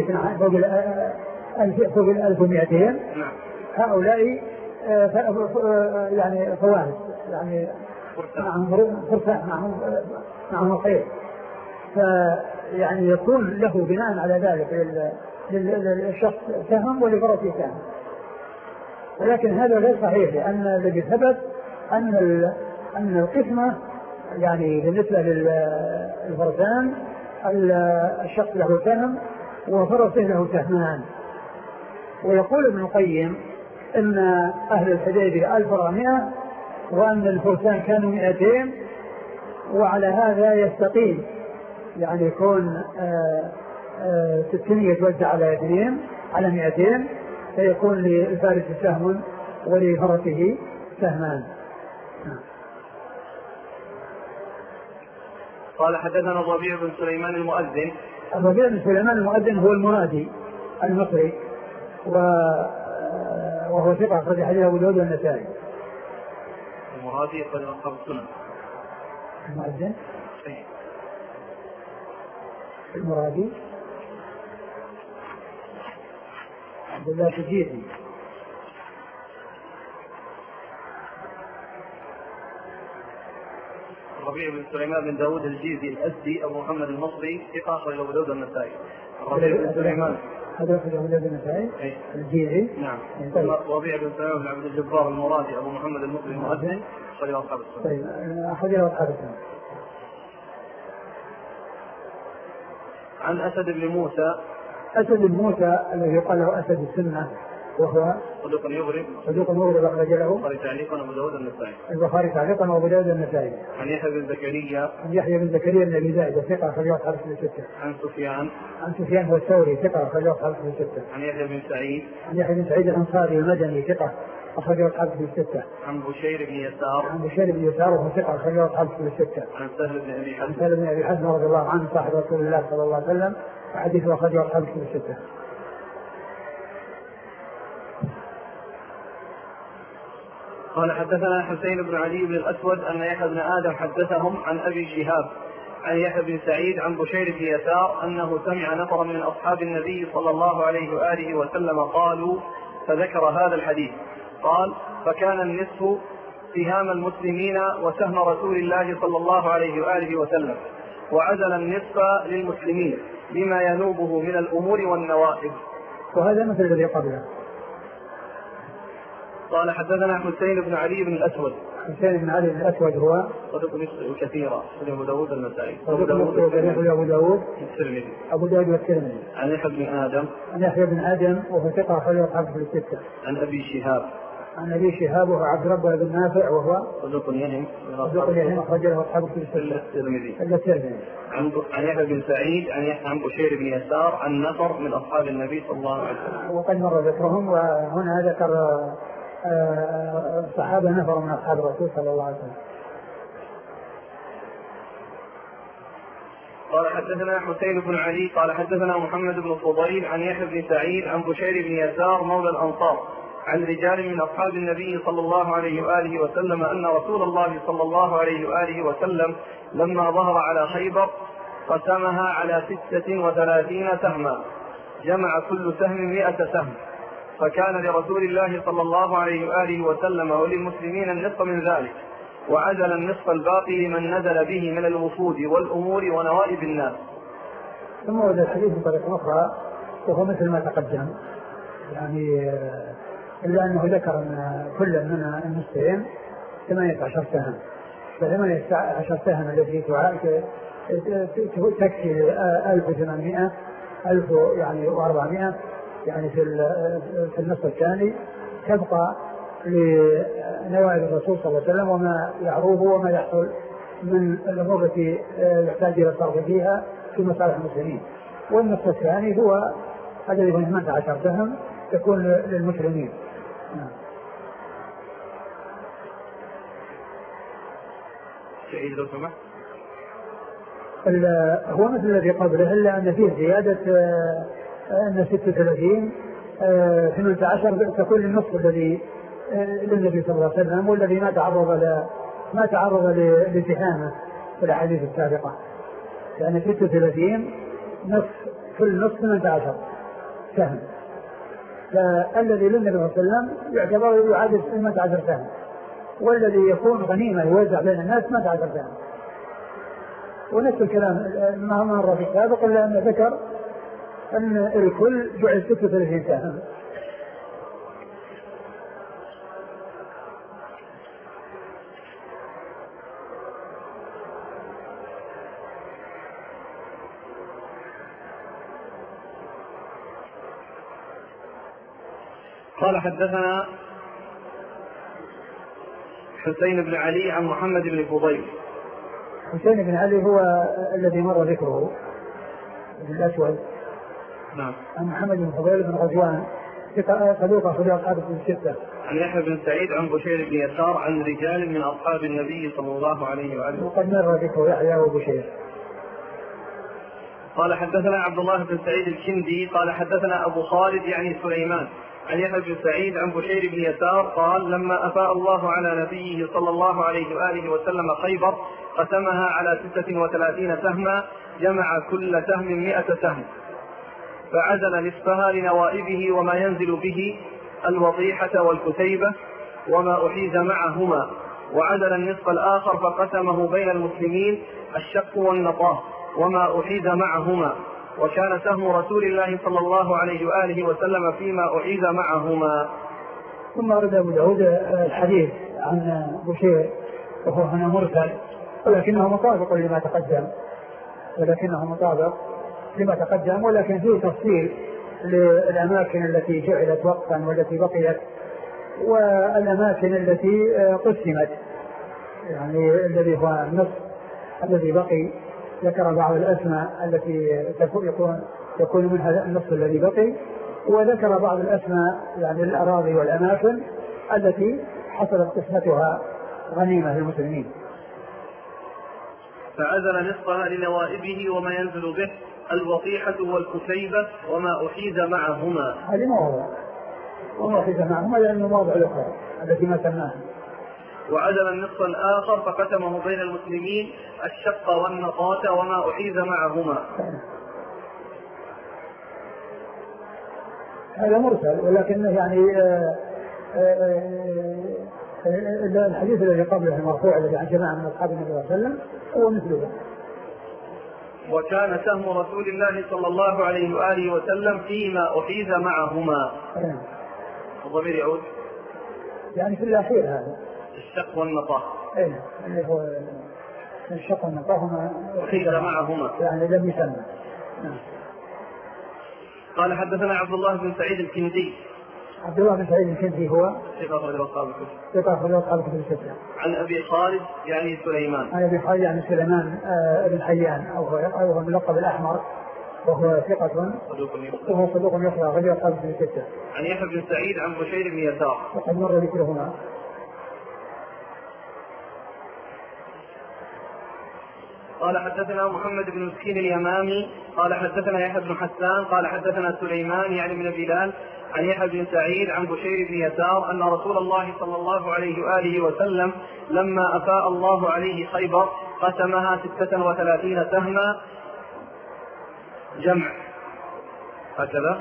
1200 هؤلاء يعني فوارس، يعني معهم فرسان، معهم الخير، فيعني يكون له بناء على ذلك للشخص سهم ولفرسه سهم. ولكن هذا غير صحيح، لأن الذي ثبت أن القسمة يعني بالنسبة للفرسان الشخص له سهم وفرسه له سهمان. ويقول ابن القيم إن أهل الحديبية 1400 وأن الفرسان كانوا 200، وعلى هذا يستقيم يعني يكون 600 يتوزع على 2 على 200، فيكون للفارس سهم ولفرسه سهمان. قال حدثنا الربيع بن سليمان المؤذن. الربيع بن سليمان المؤذن هو المرادي المصري، وهو ثقة أخرج حديث أبو داود والنسائي. المرادي قد أصحاب السنن. المؤذن المرادي عبد الله الجيزي. الربيع بن سليمان بن داود الجيزي الأسدي أبو محمد المصري ثقة أخرج أبو داود النسائي. الربيع بن سليمان هذا أخرج أبو داود النسائي الجيزي. نعم. الربيع بن سليمان بن عبد الجبار المرادي أبو محمد المصري المؤذن أخرج أصحاب السنن. طيب أخرج أصحاب السنن. عن أسد بن موسى. أسد بن موسى الذي يقال له أسد السنة، وهو صدوق يغرب أخرج له البخاري تعليقا وأبو داود النسائي. البخاري تعليقا وأبو داود النسائي. عن يحيى بن زكريا. عن يحيى بن زكريا بن أبي زائدة ثقة أخرج أصحاب الستة. عن سفيان هو الثوري ثقة أخرج أصحاب الستة. عن يحيى بن سعيد. عن يحيى بن سعيد الأنصاري المدني ثقة أخرج أصحاب الستة. عن بشير بن يسار وهو ثقة أخرج أصحاب الستة. عن سهل بن أبي حزم رضي الله عنه صاحب رسول الله صلى الله عليه وسلم، وحديثه أخرج أصحاب الستة. قال حدثنا حسين بن علي بن الأسود أن يحيى بن آدم حدثهم عن أبي شهاب عن يحيى بن سعيد عن بشير بن يسار أنه سمع نفرا من أصحاب النبي صلى الله عليه وآله وسلم قالوا، فذكر هذا الحديث. قال: فكان النصف سهام المسلمين وسهم رسول الله صلى الله عليه وآله وسلم، وعزل النصف للمسلمين بما ينوبه من الأمور والنوائب. وهذا مثل الذي قبله. قال حدثنا حسين بن علي بن الأسود. حسين بن علي بن الأسود هو صدوق يخطئ كثيرا، أبو داود النسائي. أبو داود والترمذي. أبو داود والترمذي. عن يحيى بن آدم. وهو ثقة أخرج أصحاب الستة. عن أبي شهاب. عن أبي شهاب وهو عبد ربه بن نافع وهو صدوق يهم أخرج له أصحاب الترمذي. عن يحيى بن سعيد عن بشير بن يسار عن نفر من أصحاب النبي صلى الله عليه وسلم، وقد مر ذكرهم. وهنا ذكر صحابة نفر من أصحاب الرسول صلى الله عليه وسلم. قال حدثنا حسين بن علي قال حدثنا محمد بن فضيل عن يحيى بن سعيد عن بشير بن يسار مولى الأنصار عن رجال من أصحاب النبي صلى الله عليه وآله وسلم أن رسول الله صلى الله عليه وآله وسلم لما ظهر على خيبر قسمها على 36 سهما، جمع كل سهم 100 سهم، فكان لرسول الله صلى الله عليه وآله وسلم وللمسلمين النصف من ذلك، وعزل النصف الباقي لمن نزل به من الوفود والأمور ونوائب الناس. ثم ورد الحديث بطريقة أخرى وهو مثل ما تقدم، يعني إلا أنه ذكر أن كل من النصفين 18 سهم، ف18 سهم التي تكفي 1800 1400 يعني في النصف الثاني، تبقى لنوائب الرسول صلى الله عليه وسلم وما يعروه وما يحصل من الأمور التي يحتاج إلى الصرف فيها في مصالح المسلمين. والنصف الثاني هو الذي يكون 18 سهم يكون للمسلمين. هو مثل الذي قبله، إلا أن فيه زيادة أن 36 18 تكون النصف الذي للنبي صلى الله عليه وسلم، والذي ما تعرض لاتهامه في الأحاديث السابقة، يعني 36 نصف كل نصف 18 سهم، فالذي للنبي صلى الله عليه وسلم يعتبر يعادل 18 سهم، والذي يكون غنيمة يوزع بين الناس 18 سهم. ونفس الكلام ما مر في السابق، إلا أن ذكر أن الكل جعل 36 سهم. قال حدثنا حسين بن علي عن محمد بن فضيل. حسين بن علي هو الذي مر ذكره بالأسود. نعم. عن محمد بن فضيل بن غزوان صدوق أخرج أصحاب الستة. عن يحيى بن سعيد عن بشير بن يسار عن رجال من أصحاب النبي صلى الله عليه وآله. وقد مر ذكره يحيى وبشير. قال حدثنا عبد الله بن سعيد الكندي قال حدثنا أبو خالد يعني سليمان عن يحيى بن سعيد عن بشير بن يسار قال لما أفاء الله على نبيه صلى الله عليه وآله وسلم خيبر قسمها على 36 سهما، جمع كل سهم 100 سهم، فعزل نصفها لنوائبه وما ينزل به الوضيحة والكتيبة وما أحيز معهما، وعزل النصف الآخر فقسمه بين المسلمين الشق والنطاه وما أحيز معهما، وكان سهم رسول الله صلى الله عليه وآله وسلم فيما أحيز معهما. ثم أرد أبو داود الحديث عن بشير وهو هنا مرسل، ولكنه مطابق لما تقدم، ولكن فيه تفصيل للأماكن التي جعلت وقفا والتي بقيت والأماكن التي قسمت، يعني الذي هو النصف الذي بقي ذكر بعض الأسماء التي يكون منها النصف الذي بقي، وذكر بعض الأسماء يعني الأراضي والأماكن التي حصلت قسمتها غنيمة للمسلمين. فعزل نصفها لنوائبه وما ينزل به الوطيحة والكتيبة وما أحيز معهما. هذه موضع وما أحيز معهما لأنه موضع الأخرى التي ما سماها. وعزل النصف الآخر فقسمه بين المسلمين الشق والنقاة وما أحيز معهما. هذا مرسل، ولكنه يعني الحديث الذي قبله المرفوع الذي عن جماعة من أصحاب النبي صلى الله عليه وسلم هو مثله. وكان سهم رسول الله صلى الله عليه وآله وسلم فيما أحيز معهما. الضمير يعود يعني في الأخير هذا الشق والنطاه. اللي هو الشق والنطاه هما أحيز معهما يعني لم يسمى. قال حدثنا عبد الله بن سعيد الكندي عبد الله بن سعيد الكندي هو ثقة أخرج أصحاب الكتب الستة. عن أبي خالد يعني سليمان. عن أبي خالد يعني سليمان بن حيان أو هو ملقب الأحمر وهو ثقة وهو صدوق يخطئ أخرج أصحاب الكتب الستة. عن يحيى بن سعيد عن بشير بن يسار وقد مر ذكرهما. قال حدثنا محمد بن مسكين اليمامي قال حدثنا يحيى بن حسان قال حدثنا سليمان يعني من بلال عن يحيى بن سعيد عن بشير بن يسار أن رسول الله صلى الله عليه وآله وسلم لما أفاء الله عليه خيبر قسمها 36 سهما جمع هكذا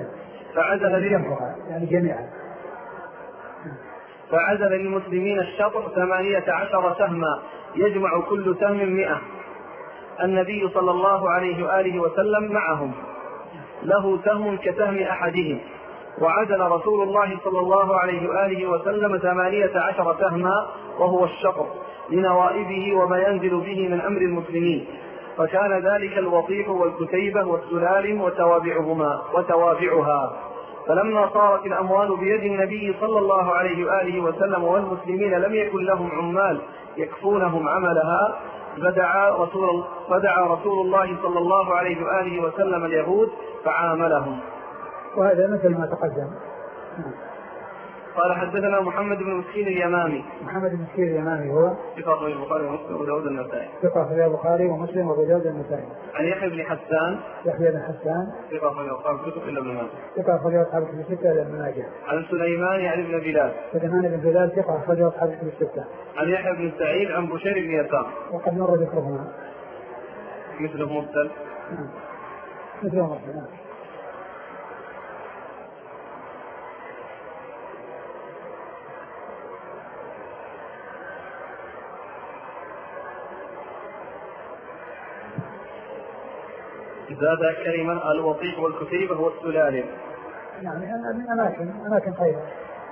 فعزل للمسلمين الشطر 18 سهما يجمع كل سهم 100. النبي صلى الله عليه وآله وسلم معهم له سهم كسهم أحدهم، وعزل رسول الله صلى الله عليه وآله وسلم 18 سهما وهو الشطر لنوائبه وما ينزل به من أمر المسلمين، فكان ذلك الوطيح والكتيبة والسلالم وتوابعها. فلما صارت الأموال بيد النبي صلى الله عليه وآله وسلم والمسلمين لم يكن لهم عمال يكفونهم عملها، فدعا رسول الله صلى الله عليه وآله وسلم اليهود فعاملهم. وهذا مثل ما تقدم. قال حدثنا محمد بن مسكين اليمامي. محمد بن مسكين اليمامي هو ثقة في البخاري ومسلم وأبو داود النسائي. ثقة في البخاري ومسلم وأبو داود النسائي. عن يحيى بن حسان. يحيى بن حسان ثقة في أصحاب الكتب إلا ابن ماجه. ثقة في أصحاب الكتب الستة إلا ابن ماجه. عن سليمان يعني بن بلال. سليمان بن بلال ثقة في أصحاب الكتب الستة. عن يحيى بن سعيد عن بشير بن يسار. وقد مر ذكرهما. مثله مرسل. مثله مرسل. زاد كلمة الوطيح والكتيبة والسلالم. يعني أماكن خيرة.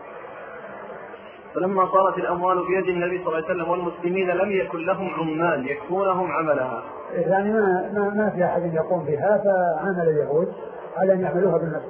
فلما صارت الأموال بيد النبي صلى الله عليه وسلم والمسلمين لم يكن لهم عمال يكفونهم عملها. يعني ما في أحد يقوم بها، فعمل اليهود على أن يعملوها بالنفس.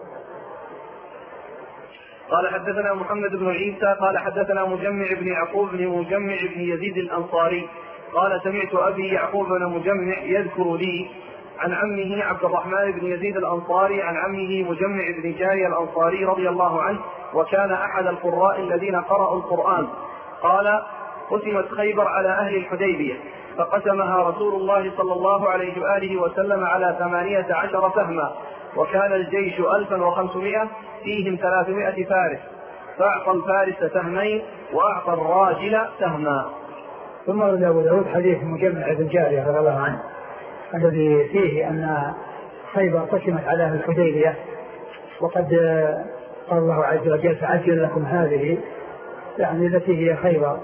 قال حدثنا محمد بن عيسى قال حدثنا مجمع بن يعقوب بن مجمع بن يزيد الأنصاري قال سمعت أبي يعقوب بن مجمع يذكر لي عن عمه عبد الرحمن بن يزيد الأنصاري عن عمه مجمع بن جاري الأنصاري رضي الله عنه، وكان أحد القراء الذين قرأوا القرآن. قال قسمت خيبر على أهل الحديبية فقسمها رسول الله صلى الله عليه وآله وسلم على 18 سهما، وكان الجيش 1500 فيهم 300 فارس، فأعطى الفارس سهمين وأعطى الراجل سهما. ثم ورد أبو داود حديث مجمع بن جاري رضي الله عنه الذي فيه أن خيبر قسمت على أهل الحديبية، وقد قال الله عز وجل فعجل لكم هذه، يعني التي هي خيبر،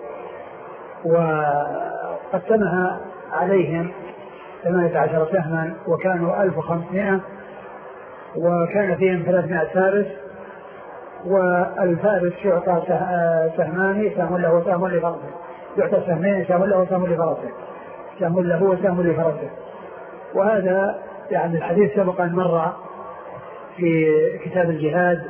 وقسمها عليهم 18 سهما، وكانوا 1500 وكان فيهم 300 فارس، والفارس يعطى سهمان، سهم له وسهم لفرسه، يعطى سهمين، سهم له وسهم لفرسه، سهم له وسهم لفرسه. وهذا يعني الحديث سبق أن مر في كتاب الجهاد،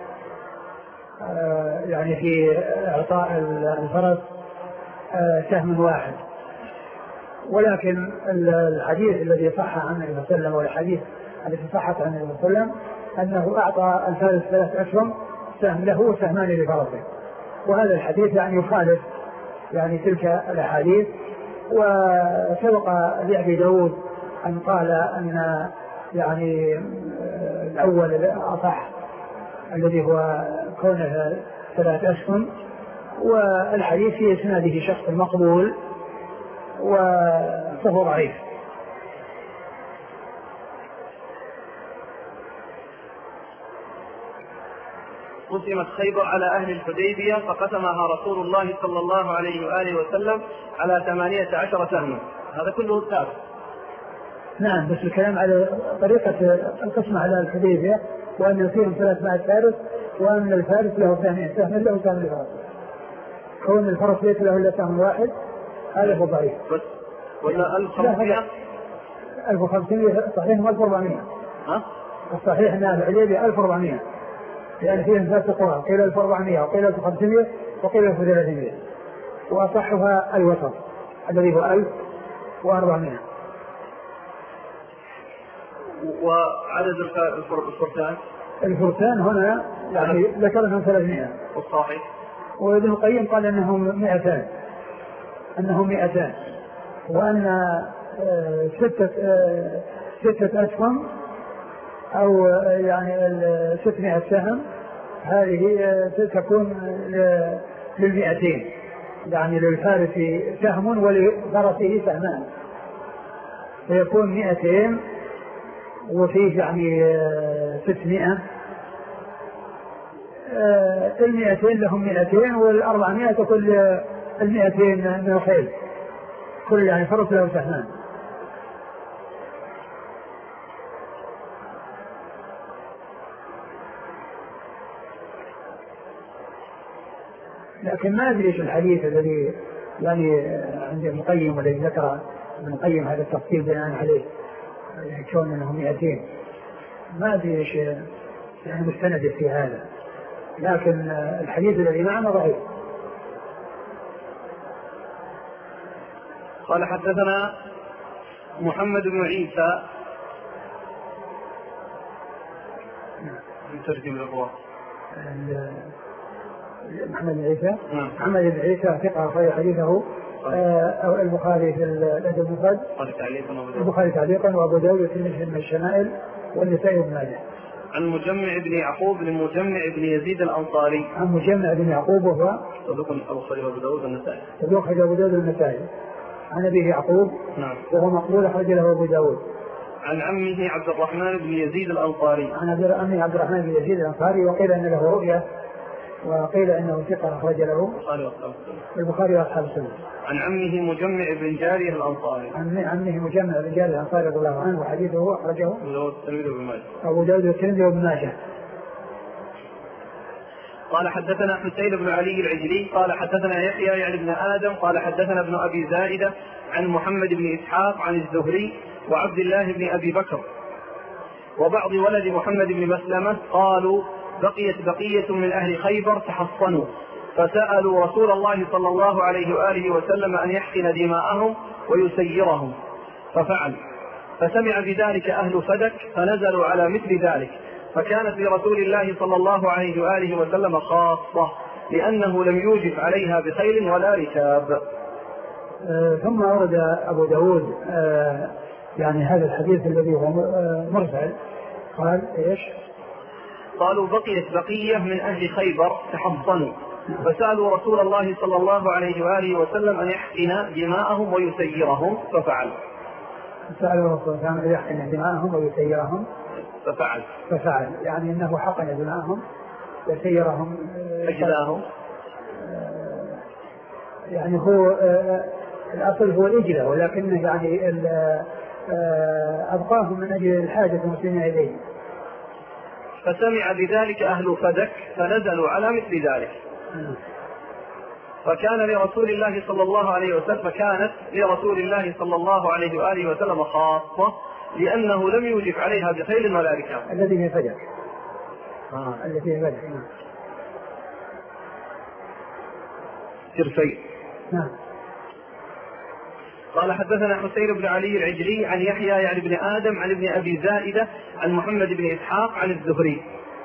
يعني في إعطاء الفرس سهم واحد. ولكن الحديث الذي صح عن النبي صلى الله عليه وسلم والحديث الذي صحت عن النبي صلى الله عليه وسلم أنه أعطى الفارس 3 أسهم، سهم له وسهمان لفرسه. وهذا الحديث يعني يخالف يعني تلك الأحاديث. وسبق لأبي داود أن قال أن يعني الأول الأصح الذي هو كونه 3 أسهم، والحديث في إسناده شخص مقبول وفهو ضعيف. قسمت خيبر على أهل الحديبية فقسمها رسول الله صلى الله عليه وآله وسلم على 18 سهما. هذا كله التابع. نعم، بس الكلام على طريقة القسمة على الحديبية، وأن فيهم 300 فارس، وأن الفارس له سهم له وسهم لفرس. كون الفرس ليس له إلا سهم واحد هذا هو ضعيف. ولا 1500 1500 صحيح، 1400. ها؟ الصحيح أن الحديبية 1400 يعني فيهم 3 قرى، قيل 1400 وقيل 1500 وقيل 300، وأصحها الوسط الذي هو 1400. وعدد الفرسان؟ الفرسان هنا يعني ذكر لهم 300. والصحيح وابن القيم قال أنهم 200، وأن 6 أسهم أو يعني 600 سهم هذه تكون لل200، يعني للفارس سهم ولفرسه سهمان، فيكون 200 وفيه يعني 600. 200 لهم 200 وال400 تكون 200 من الخيل، كل يعني فرس له سهمان. لكن ما أدري الحديث الذي يعني عند ابن القيم والذي ذكر ابن القيم هذا التفصيل بناء عليه كون انهم 200، ما أدري ايش يعني مستند في هذا، لكن الحديث الذي معنا ضعيف. قال حدثنا محمد بن عيسى ترجم الأبواب. محمد بن عيسى، محمد بن عيسى ثقة أخرج حديثه البخاري في الأدب المفرد، البخاري تعليقا، وأبو داود والترمذي من الشمائل، والنسائي وابن ماجه. عن مجمع بن يعقوب بن مجمع بن يزيد الأنصاري. عن مجمع بن يعقوب وهو صدوق أخرجه أبو داود والنسائي. صدوق أخرجه أبو داود والنسائي. عن أبيه يعقوب وهو مقبول أخرج له أبو داود. عن عمه عبد الرحمن بن يزيد الأنصاري. عن عمه عبد الرحمن بن يزيد الأنصاري، وقيل أن له رؤيا، وقيل انه ثقة أخرج له البخاري واصحاب السنة. عن عمه مجمع بن جارية الأنصاري. عن عمه مجمع بن جارية الأنصاري رضي الله عنه، وحديثه أخرجه أبو داود والترمذي وابن ماجه. قال حدثنا حسين بن علي العجلي قال حدثنا يحيى يعني ابن آدم قال حدثنا ابن أبي زائدة عن محمد بن إسحاق عن الزهري وعبد الله بن أبي بكر وبعض ولد محمد بن مسلمة قالوا بقيت بقية من أهل خيبر تحصنوا فسألوا رسول الله صلى الله عليه وآله وسلم أن يحقن دماءهم ويسيرهم ففعل، فسمع بذلك أهل فدك فنزلوا على مثل ذلك، فكانت لرسول الله صلى الله عليه وآله وسلم خاصة لأنه لم يوجف عليها بخيل ولا ركاب. ثم أورد أبو داود يعني هذا الحديث الذي هو مرسل، قال إيش؟ قالوا بقيت بقية من أهل خيبر تحصنوا فسألوا رسول الله صلى الله عليه وآله وسلم أن يحقن دماءهم ويسيرهم ففعل. سألوا رسول الله أن يحقن دماءهم ويسيرهم ففعل، يعني أنه حقن دماءهم وسيرهم أجلاهم، يعني هو الأصل هو الإجلة، ولكنه يعني أبقاهم من أجل الحاجة المسلمين إليه. فسمع بذلك أهل فدك فنزلوا على مثل ذلك، فكان لرسول الله صلى الله عليه وسلم فكانت لرسول الله صلى الله عليه وآله وسلم خاصة لأنه لم يوجف عليها بخيل ولا ركاب. الذي في فدك الذي في فدك سرفين. نعم. قال حدثنا حسين بن علي العجلي عن يحيى يعني ابن آدم عن ابن أبي زائدة عن محمد بن إسحاق عن الزهري.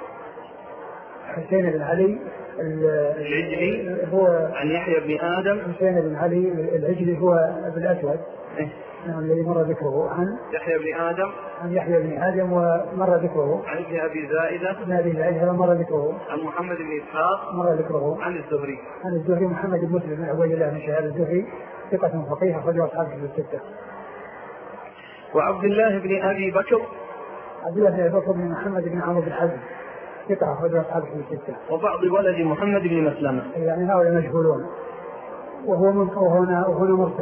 حسين بن علي العجلي هو عن يحيى بن آدم. حسين بن علي العجلي هو ابن الأسود الذي مر ذكره عن يحيى بن آدم عن يحيى بن آدم ومر ذكره عن ابن أبي زائدة ابن أبي زائدة ومر ذكره عن محمد بن إسحاق مر ذكره عن الزهري. عن الزهري محمد بن مسلم بن عبيد الله بن شهاب الزهري ثقة فقيه أخرجه أصحابه في الستة. وعبد الله بن أبي بكر عبد الله بن أبي بكر بن محمد بن عمرو بن حزم ثقة أخرجه أصحابه في الستة. وبعض ولد محمد بن مسلمة، يعني هؤلاء مجهولون، وهنا مرسل.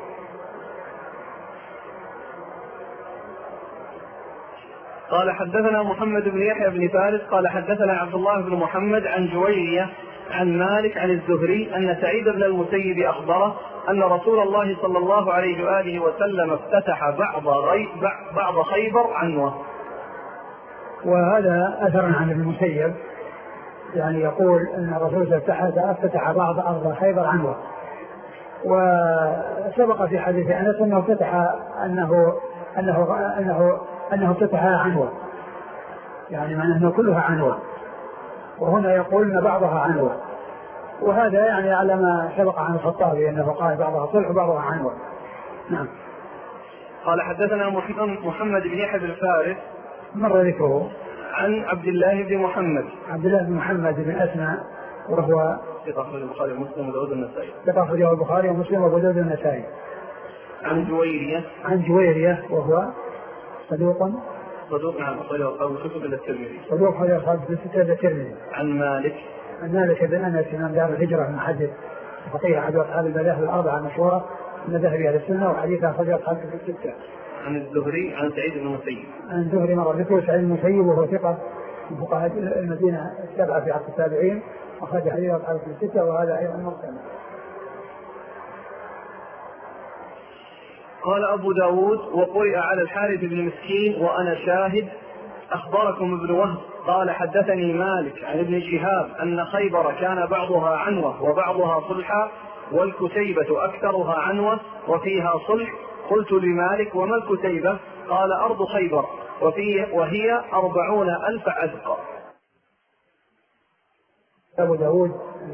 قال حدثنا محمد بن يحيى بن فارس قال حدثنا عبد الله بن محمد عن جويرية عن مالك عن الزهري أن سعيد بن المسيب أخبره أن رسول الله صلى الله عليه وآله وسلم افتتح بعض خيبر عنوة. وهذا أثر عن ابن المسيب يعني يقول أن الرسول افتتح بعض أرض خيبر عنوة. وسبق في حديث أنس أنه افتتحها عنوة، يعني معناه أنه كلها عنوة، وهنا يقول أن بعضها عنوة، وهذا يعني على ما سبق عن الخطابي أنه قال بعضها صلح وبعضها عنوة. نعم. قال حدثنا محمد بن يحيى بن فارس مر ذكره عن عبد الله بن محمد بن أسماء، وهو ثقة أخرجه البخاري ومسلم وأبو داود النسائي. ثقة أخرجه البخاري ومسلم وأبو داود النسائي. عن جويرية وهو صدوق نعم أخرجه أصحاب الكتب إلا الترمذي. صدوق أخرجه أصحاب الكتب إلا الترمذي. عن مالك بن أنس إمام دار الهجرة المحدث فقيه أحد أصحاب المذاهب الأربعة المشهورة من مذاهب أهل السنة، وحديثه أخرجه أصحاب الكتب الستة. عن الزهري عن سعيد بن المسيب. عن الزهري مر ذكره سعيد بن المسيب، وهو ثقة من فقهاء المدينة السبعة في عصر التابعين، أخرج حديث أصحاب الكتب الستة، وهذا أيضا مرسل. قال أبو داود وقرئ على الحارث بن مسكين وأنا شاهد أخبركم ابن وهب قال حدثني مالك عن ابن شهاب أن خيبر كان بعضها عنوة وبعضها صلحا والكتيبة أكثرها عنوة وفيها صلح. قلت لمالك وما الكتيبة؟ قال أرض خيبر وهي 40,000 عزق. أبو داود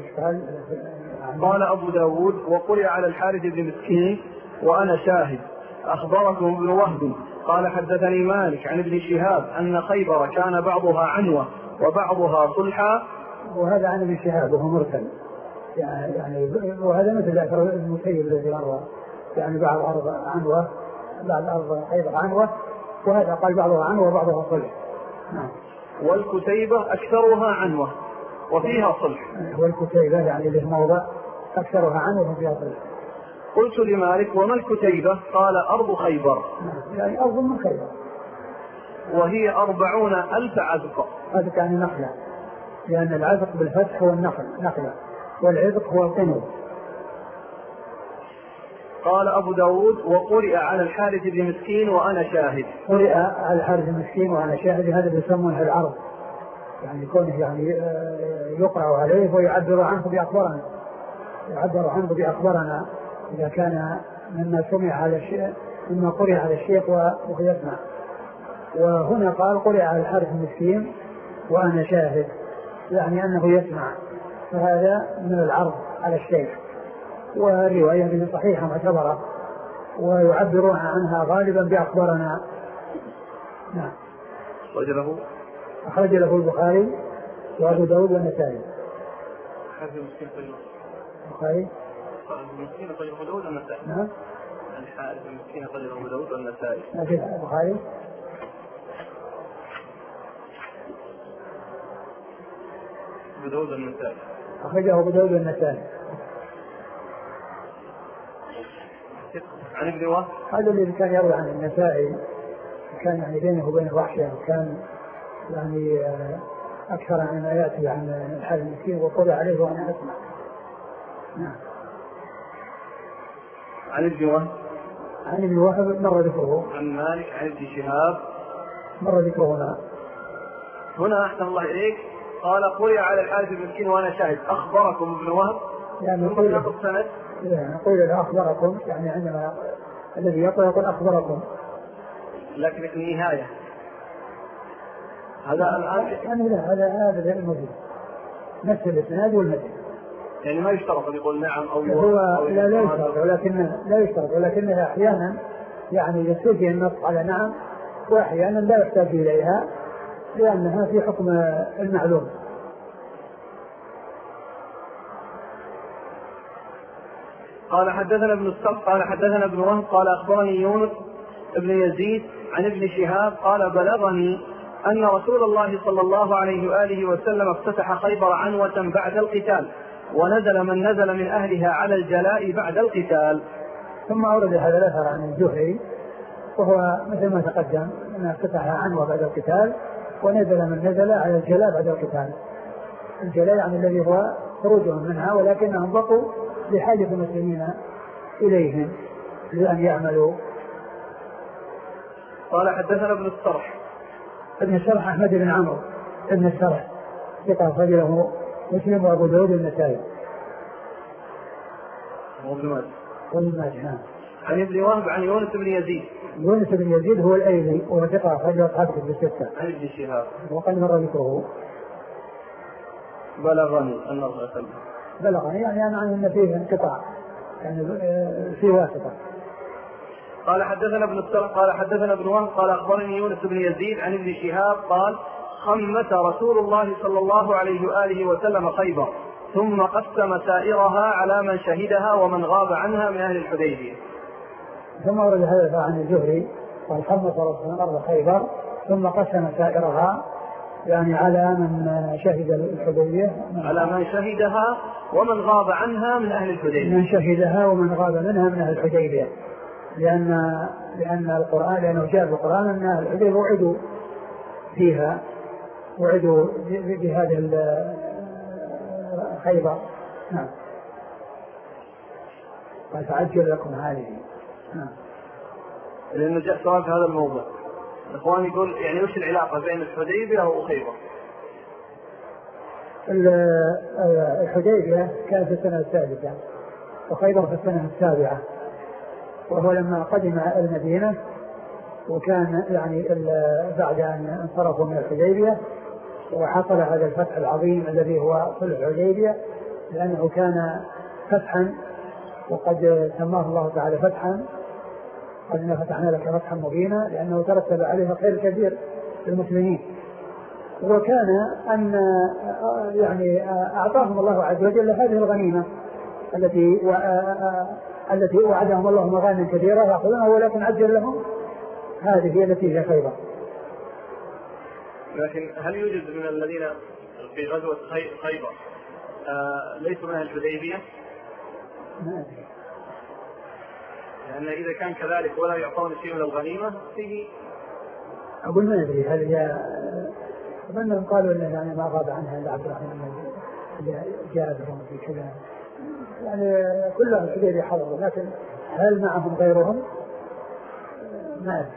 قال أبو داود وقرئ على الحارث بن مسكين وأنا شاهد أخبركم ابن وهب قال حدثني مالك عن ابن شهاب أن خيبر كان بعضها عنوة وبعضها صلحا. وهذا عن ابن شهاب وهو مرسل يعني وهذا مثل ذاك المسيب الذي مر، يعني بعض أرض عنوة بعض أرض خيبر عنوة، وهذا قال بعضها عنوة وبعضها صلح. نعم. والكتيبة أكثرها عنوة وفيها صلح. والكتيبة يعني له موضع أكثرها عنوة وفيها صلح. قلت لمالك وما الكتيبة؟ قال أرض خيبر. يعني أرض من خيبر وهي 40,000 عزق. هذا يعني نخلة، لأن العزق بالفتح هو نخلة، والعزق هو القنو. قال أبو داود وقرئ على الحارث بن مسكين وأنا شاهد. قرئ على الحارث بن مسكين وأنا شاهد، هذا بيسمونه العرض، يعني كونه يعني يقرأ عليه ويعبر عنه بأخبارنا إذا كان مما سمع على الشيء مما قرئ على الشيخ وهو يسمع. وهنا قال قرئ على الحارث المسكين وأنا شاهد، يعني أنه يسمع، فهذا من العرض على الشيخ، والرواية صحيحة معتبرة ويعبرون عنها غالبا بأخبارنا. نعم. أخرج له البخاري وأبو داود والنسائي. البخاري المسكين قال أبو داود والنسائي. نعم. الحارث المسكين قال أبو داود والنسائي. البخاري أبو داود والنسائي. أخرجه أبو داود والنسائي. عن ابن وهب هذا الذي كان يروي عن النسائي، كان يعني بينه وبين الوحشة، كان يعني أكثر مما يأتي عن الحال المسكين وقل عليه وأنا أسمع. نعم. عن ابن وهب مر ذكره. عن مالك عن ابن شهاب مر ذكره هنا أحسن الله إليك. قال قرئ على الحارث بن مسكين وأنا شاهد أخبركم ابن وهب، يعني نقول له أخبركم، يعني عندما الذي يقول أخبركم، لكن النهاية هذا الآن يعني هذا الموجود نفس الإسناد والمتن، يعني ما يشترط أن يقول نعم أو هو لا يشترط، ولكنه أحيانا يعني يصير فيه النص على نعم، وأحيانا لا يحتاج إليها لأنها في حكم المعلوم. قال حدثنا ابن الصف قال حدثنا ابن وهب قال أخبرني يونس ابن يزيد عن ابن شهاب قال بلغني أن رسول الله صلى الله عليه وآله وسلم افتتح خيبر عنوة بعد القتال، ونزل من نزل من أهلها على الجلاء بعد القتال. ثم أورد هذا الأثر عن الزهري، وهو مثل ما تقدم أنه افتتح عنوة بعد القتال، ونزل من نزل على الجلاء بعد القتال. الجلاء يعني الذي هو خروجهم منها، ولكنهم بقوا لحاجة المسلمين إليهم لأن يعملوا. قال حدثنا ابن السرح أحمد بن عمرو ابن السرح ثقة أخرجه مسلم وأبو داود والنسائي وابن ماجه. عن ابن وهب عن يونس بن يزيد. يونس بن يزيد هو الأيلي وهو ثقة أخرجه أصحاب الكتب الستة. عن ابن شهاب وقد مر ذكره. بلغني أنه بلغني يعني أن فيه انقطاع يعني في واسطة. قال حدثنا ابن السرح قال حدثنا ابن وهب قال أخبرني يونس بن يزيد عن ابن شهاب قال خمس رسول الله صلى الله عليه وآله وسلم خيبر ثم قسم سائرها على من شهدها ومن غاب عنها من أهل الحديبية. ثم ورد هذا عن الزهري قال خمس رسول الله أرض خيبر ثم قسم سائرها يعني على من شهد الحديبية على من شهدها ومن غاب عنها من أهل الحديبية. من شهدها ومن غاب منها من أهل الحديبية لأن القرآن لأنه جاء بالقرآن أن أهل الحديبية وعدوا فيها وعدوا بهذه خيبر. نعم. قال تعجل لكم هذه. نعم. لأنه جاء سؤال في هذا الموضوع. الإخوان يقول يعني وش العلاقة بين الحديبية وخيبر؟ الحديبية كانت في السنة السادسة وخيبر في السنة السابعة، وهو لما قدم المدينة وكان يعني بعد أن انصرفوا من الحديبية وحصل هذا الفتح العظيم الذي هو صلح الحديبية لأنه كان فتحا وقد سماه الله تعالى فتحا قد إنا فتحنا لك فتحا مبينا لأنه ترتب عليه خير كثير للمسلمين. وكان أن يعني أعطاهم الله عز وجل هذه الغنيمة التي وعدهم الله مغانم كثيرة يأخذونها ولكن عجل لهم هذه هي التي هي خيبر. لكن هل يوجد من الذين في غزوة خيبر ليسوا من الحديبية؟ ما أدري. لأن إذا كان كذلك ولا يعطون شيء من الغنيمة فيه أقول ما أدري هل أظنهم قالوا أنه يعني ما غاب عنها إلا عبد الرحمن جاء بهم في كذا يعني كلهم الحديبية حضروا لكن هل معهم غيرهم ما أدري.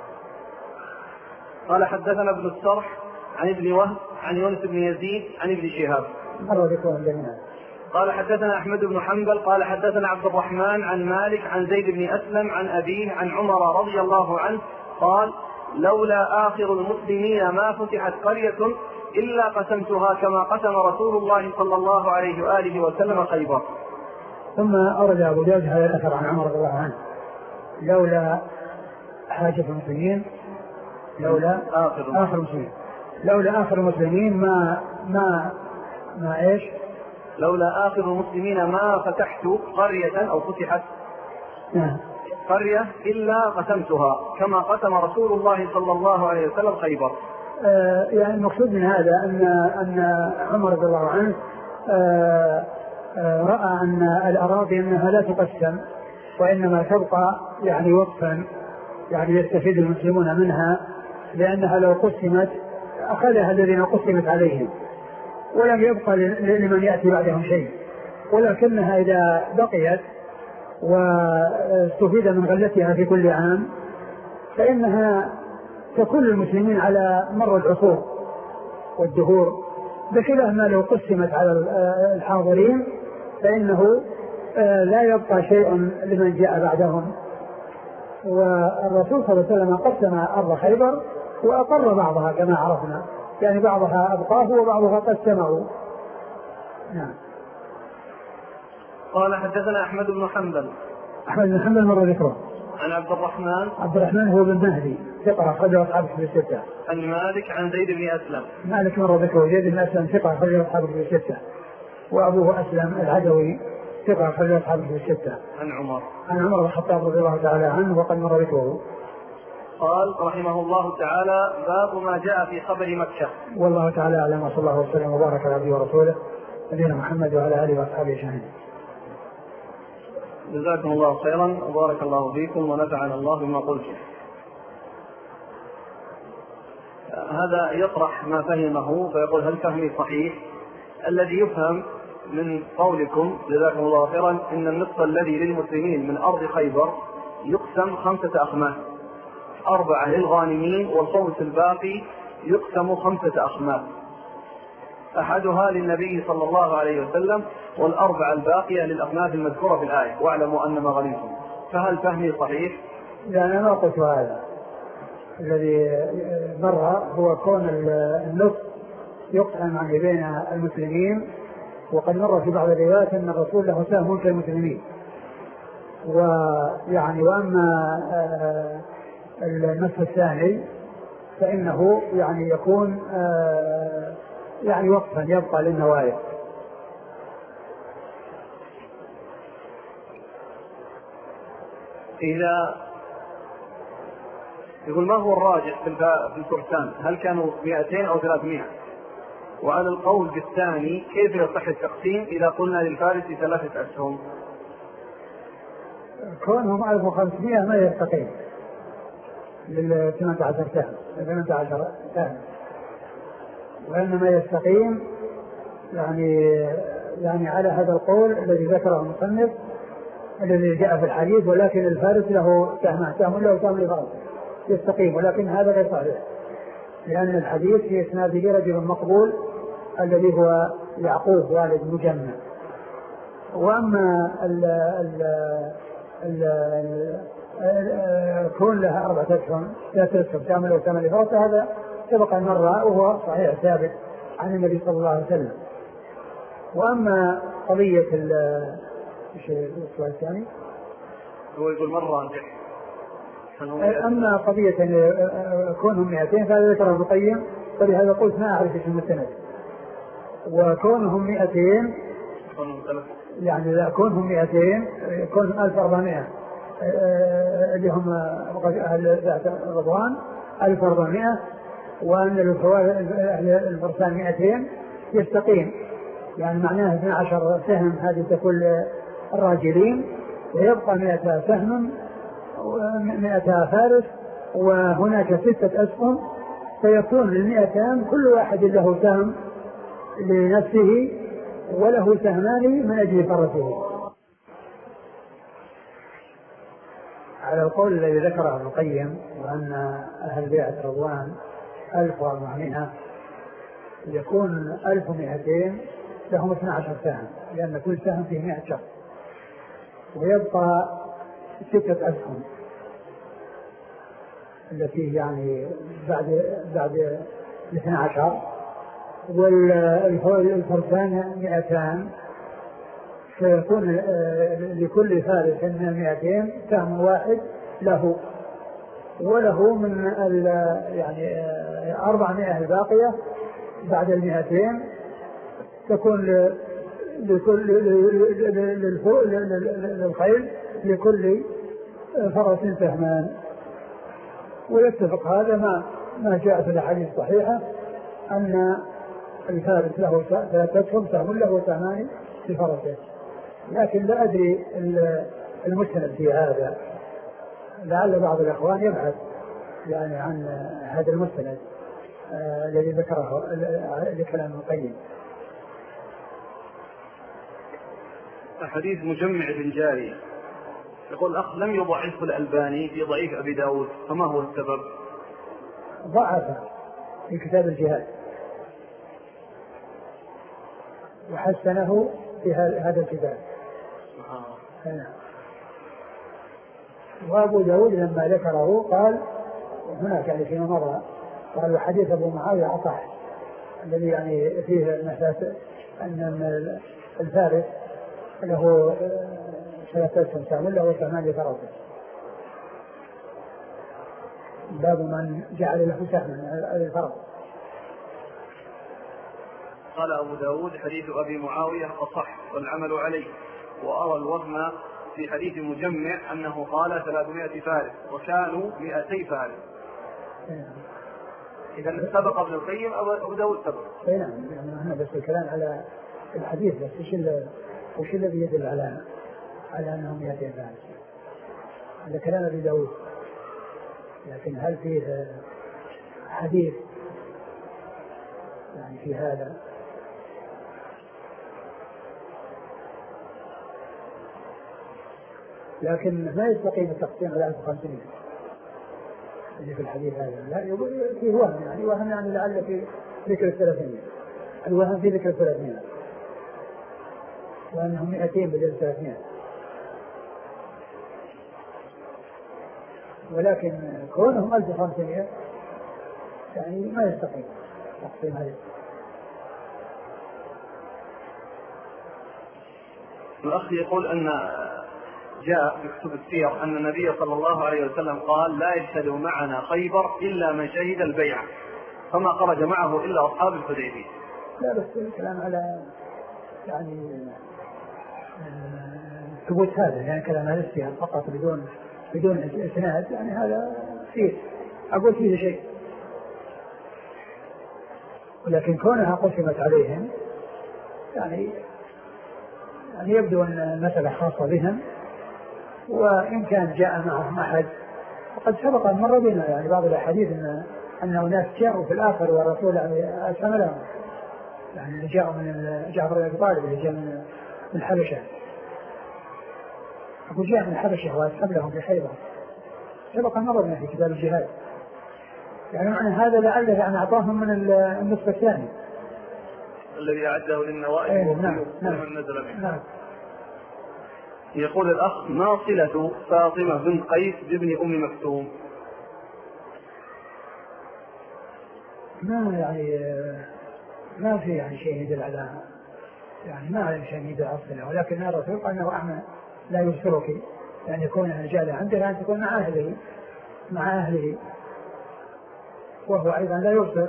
قال حدثنا ابن السرح عن ابن وهب عن يونس بن يزيد عن ابن شهاب مرة ذكرهم جميعا. قال حدثنا أحمد بن حنبل قال حدثنا عبد الرحمن عن مالك عن زيد بن أسلم عن أبيه عن عمر رضي الله عنه قال لولا آخر المسلمين ما فتحت قرية إلا قسمتها كما قسم رسول الله صلى الله عليه وآله وسلم خيبر. ثم أورد أبو داود هذا الأثر عن عمر رضي الله عنه لولا حاجة المسلمين لولا آخر المسلمين لولا آخر المسلمين ما إيش لولا آخر المسلمين ما فتحت قرية أو فتحت قرية إلا قسمتها كما قسم رسول الله صلى الله عليه وسلم خيبر. يعني المقصود من هذا أن عمر رضي الله عنه رأى أن الأراضي أنها لا تقسم وإنما تبقى يعني وقفا يعني يستفيد المسلمون منها لأنها لو قسمت أخذها الذين قسمت عليهم ولم يبقى لمن يأتي بعدهم شيء، ولكنها إذا بقيت واستفيد من غلتها في كل عام فإنها تكون المسلمين على مر العصور والدهور بخلاف ما لو قسمت على الحاضرين فإنه لا يبقى شيء لمن جاء بعدهم. والرسول صلى الله عليه وسلم قسم أرض خيبر وأقر بعضها كما عرفنا يعني بعضها أبقاه وبعضها قسمه. نعم. قال حدثنا أحمد بن حنبل مر ذكره عن عبد الرحمن هو بن مهدي ثقة أخرجه أصحاب الكتب الستة. عن مالك عن زيد بن أسلم مالك مر ذكره زيد بن أسلم ثقة أخرجه أصحاب الكتب الستة وأبوه أسلم العدوي ثقة أخرجه أصحاب الكتب الستة. عن عمر بن الخطاب رضي الله تعالى عنه وقد مر ذكره. قال رحمه الله تعالى باب ما جاء في خبر مكة. والله تعالى أعلم وصلى الله وسلم وبارك على عبده ورسوله نبينا محمد وعلى آله وأصحابه أجمعين. جزاكم الله خيرا وبارك الله فيكم ونفعنا الله بما قلتم. هذا يطرح ما فهمه فيقول هل فهمي صحيح؟ الذي يفهم من قولكم جزاكم الله خيرا إن النصف الذي للمسلمين من أرض خيبر يقسم 5 أخماس 4 للغانمين والخمس الباقي يقسم 5 أخماس أحدها للنبي صلى الله عليه وسلم والأربعة الباقية للأخناف المذكورة في الآية واعلموا أن ما غنمتم. فهل فهمي صحيح؟ لا أنا ما قلت هذا. الذي مر هو كون النص يقسم عن بين المسلمين، وقد مر في بعض الروايات أن الرسول له سهم كالمسلمين. ويعني وأما النصف الثاني فإنه يعني يكون يعني وقفا يبقى للنوايا. إذا يقول ما هو الراجح في الفرسان، هل كانوا 200 أو 300؟ وعلى القول بالثاني كيف يصح التقسيم إذا قلنا للفارس 3 أسهم؟ كونهم 1500 ما يستقيم لل 18 سهم 18 سهم، وإنما يستقيم يعني على هذا القول الذي ذكره المصنف الذي جاء في الحديث، ولكن الفارس له سهم له سهم لفرس يستقيم، ولكن هذا غير صحيح لأن الحديث في إسناده رجل مقبول الذي هو يعقوب والد مجمع. وأما كون لها 4 أسهم 3 أسهم تعمل وثمن لفرس هذا سبق مرة وهو صحيح ثابت عن النبي صلى الله عليه وسلم. وأما قضية السؤال الثاني هو يقول مرة أما قضية كونهم 200 فهذا ذكره ابن القيم، فلهذا قلت ما أعرف اسم المستند. وكونهم 200 يعني لا كونهم 200 كونهم 1400 اللي هم أهل رضوان 1400، وأن الفرسان 200 يستقيم، يعني معناه 12 سهم هذه تكون الراجلين، ويبقى 100 سهم 100 فارس، وهناك 6 أسهم، فيكون لل200 كل واحد له سهم لنفسه وله سهمان من أجل فرسه. على القول الذي ذكره ابن القيم وأن أهل بيعة رضوان 1400 يكون 1200 لهم 12 سهم، لأن كل سهم فيه 100 شخص، ويبقى 6 أسهم التي يعني بعد 12، والفرسان 200 فيكون لكل فارس من 200 سهم واحد له، وله من يعني 400 الباقية بعد 200 تكون للخيل لكل فرس سهمان. ويتفق هذا ما جاء في الأحاديث الصحيحة أن الفارس له 3 أسهم سهم له سهمان في فرسه. لكن لا أدري المستند في هذا، لعل بعض الأخوان يبحث يعني عن هذا المستند الذي ذكره لكلام القيم. حديث مجمع بن جارية يقول الأخ لم يضعفه الألباني في ضعيف أبي داود، فما هو السبب؟ ضعفه في كتاب الجهاد وحسنه في هذا الكتاب. وأبو داود لما ذكره قال هناك يعني فيما مضى قال حديث أبو معاوية أصح، الذي يعني فيه مسألة أن الفارس له 3 أسهم سهم له وسهمان لفرسه، باب من جعل له سهما الفرس. قال أبو داود حديث أبي معاوية أصح والعمل عليه، وأرى الوهم في حديث مجمع أنه قال 300 فارس وكانوا 200 فارس. إذا سبق ابن القيم أبو داود سبق. نعم يعني هنا بس الكلام على الحديث، بس وش الذي يدل على أنهم 200 فارس؟ هذا كلام أبي داود، لكن هل فيه حديث يعني في هذا؟ لكن ما يستقيم التقسيم على 1500 اللي في الحديث هذا، لا فيه وهم يعني لعل في ذكر 300 الوهم في ذكر 300 وأنهم 200 بدل 300. ولكن كونهم 1500 يعني ما يستقيم تقسيم هذه. الأخ يقول أن جاء في كتب السير أن النبي صلى الله عليه وسلم قال لا يشهد معنا خيبر إلا من شهد البيعة، فما خرج معه إلا أصحاب الحديبية. لا بس الكلام على يعني ثبوت هذا، يعني كلام على الاجتهاد فقط بدون إسناد، يعني هذا فيه أقول فيه شيء. ولكن كونها قسمت عليهم يعني يبدو أن المسألة خاصة بهم، وإن كان جاء معهم أحد وقد سبق أن مر بنا يعني بعض الأحاديث أن ناس جاءوا في الآخر والرسول يعني أسلم لهم، يعني اللي جاءوا من جعفر بن أبي طالب اللي جاء من الحبشة، أبو جاء من الحبشة وأسلم لهم في خيبر، سبق أن مر بنا في كتاب الجهاد. يعني معنى هذا لعله يعني أعطاهم من النصف الثاني الذي أعده للنوائب ومن نزل به. يقول الأخ ما صلة فاطمة بنت قيس بابن أم مكتوم؟ ما في يعني شيء يدل على يعني ما علم شيء يدل على الصلة، ولكن الرسول قال أنه أعمى لا يبصرك، يعني يكون رجالا عندها أن تكون مع أهله وهو أيضا لا يبصر.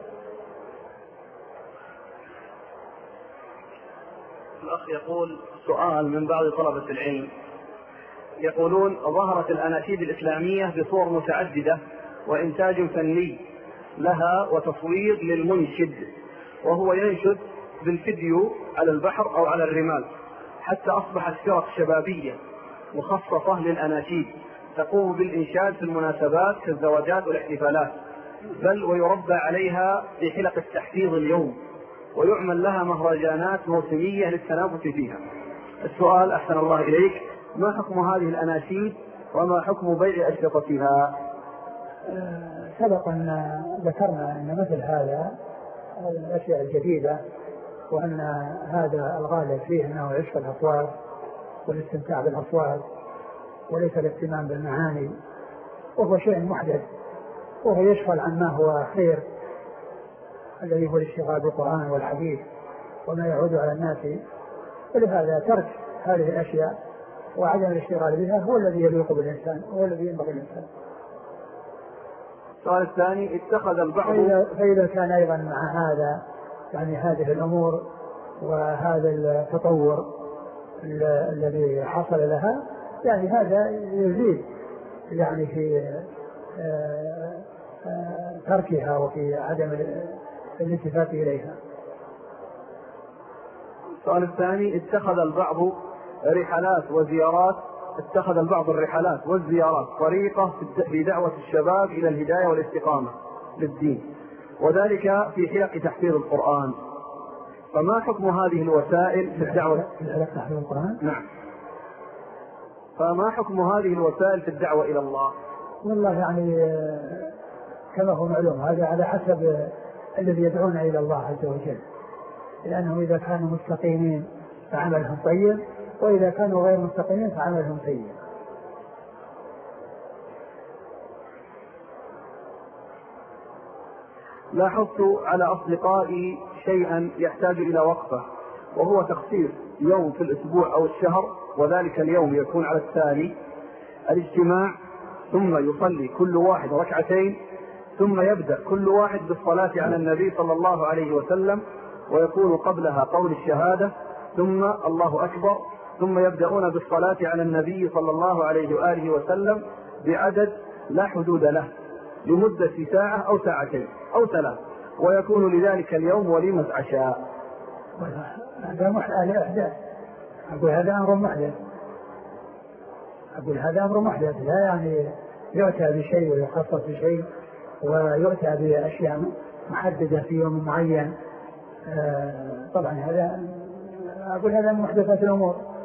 الأخ يقول سؤال من بعض طلبة العلم، يقولون ظهرت الأناشيد الإسلامية بصور متعددة وإنتاج فني لها وتصوير للمنشد، وهو ينشد بالفيديو على البحر أو على الرمال، حتى أصبحت فرق شبابية مخصصة للأناشيد تقوم بالإنشاد في المناسبات كالزواجات والاحتفالات، بل ويربى عليها في حلق التحفيظ اليوم، ويعمل لها مهرجانات موسمية للتنافس فيها. السؤال أحسن الله إليك، ما حكم هذه الأناشيد وما حكم بيع أشرطتها؟ سبق أن ذكرنا أن مثل هذا الأشياء الجديدة، وأن هذا الغالب فيه أنه عشق الأصوات والاستمتاع بالأصوات وليس الاهتمام بالمعاني، وهو شيء محدث، وهو يشغل عن ما هو خير الذي هو الاشتغال بالقرآن والحديث وما يعود على الناس. ولهذا ترك هذه الأشياء وعدم الاشتغال بها هو الذي يليق بالإنسان، هو الذي ينبغي الإنسان. السؤال الثاني، اتخذ البعض فإذا كان أيضا مع هذا يعني هذه الأمور وهذا التطور الذي حصل لها، يعني هذا يزيد يعني في تركها وفي عدم الالتفات إليها. السؤال الثاني، اتخذ البعض الرحلات والزيارات طريقة في دعوة الشباب إلى الهداية والاستقامة للدين، وذلك في حلق تحفيظ القرآن، فما حكم هذه الوسائل في الدعوة؟ حلق تحفيظ القرآن؟ نعم. فما حكم هذه الوسائل في الدعوة إلى الله؟ والله يعني كما هو معلوم هذا على حسب الذي يدعون إلى الله عز وجل، لأنه إذا كانوا مستقيمين فعملهم طيب، وإذا كانوا غير مستقيمين فعملهم سيء. لاحظت على أصدقائي شيئا يحتاج إلى وقفة، وهو تخصيص يوم في الأسبوع أو الشهر، وذلك اليوم يكون على التالي: الاجتماع، ثم يصلي كل واحد ركعتين، ثم يبدأ كل واحد بالصلاة على النبي صلى الله عليه وسلم، ويكون قبلها قول الشهادة، ثم الله أكبر، ثم يبدأون بالصلاة على النبي صلى الله عليه وآله وسلم بعدد لا حدود له لمدة ساعة أو ساعتين أو 3، ويكون لذلك اليوم وليمة عشاء. هذا أحداث. أقول هذا أمر محدث، لا يعني يؤتى بشيء ويخصص بشيء ويؤتى بأشياء محددة في يوم معين. طبعا هذا أقول هذا من محدثات الأمور.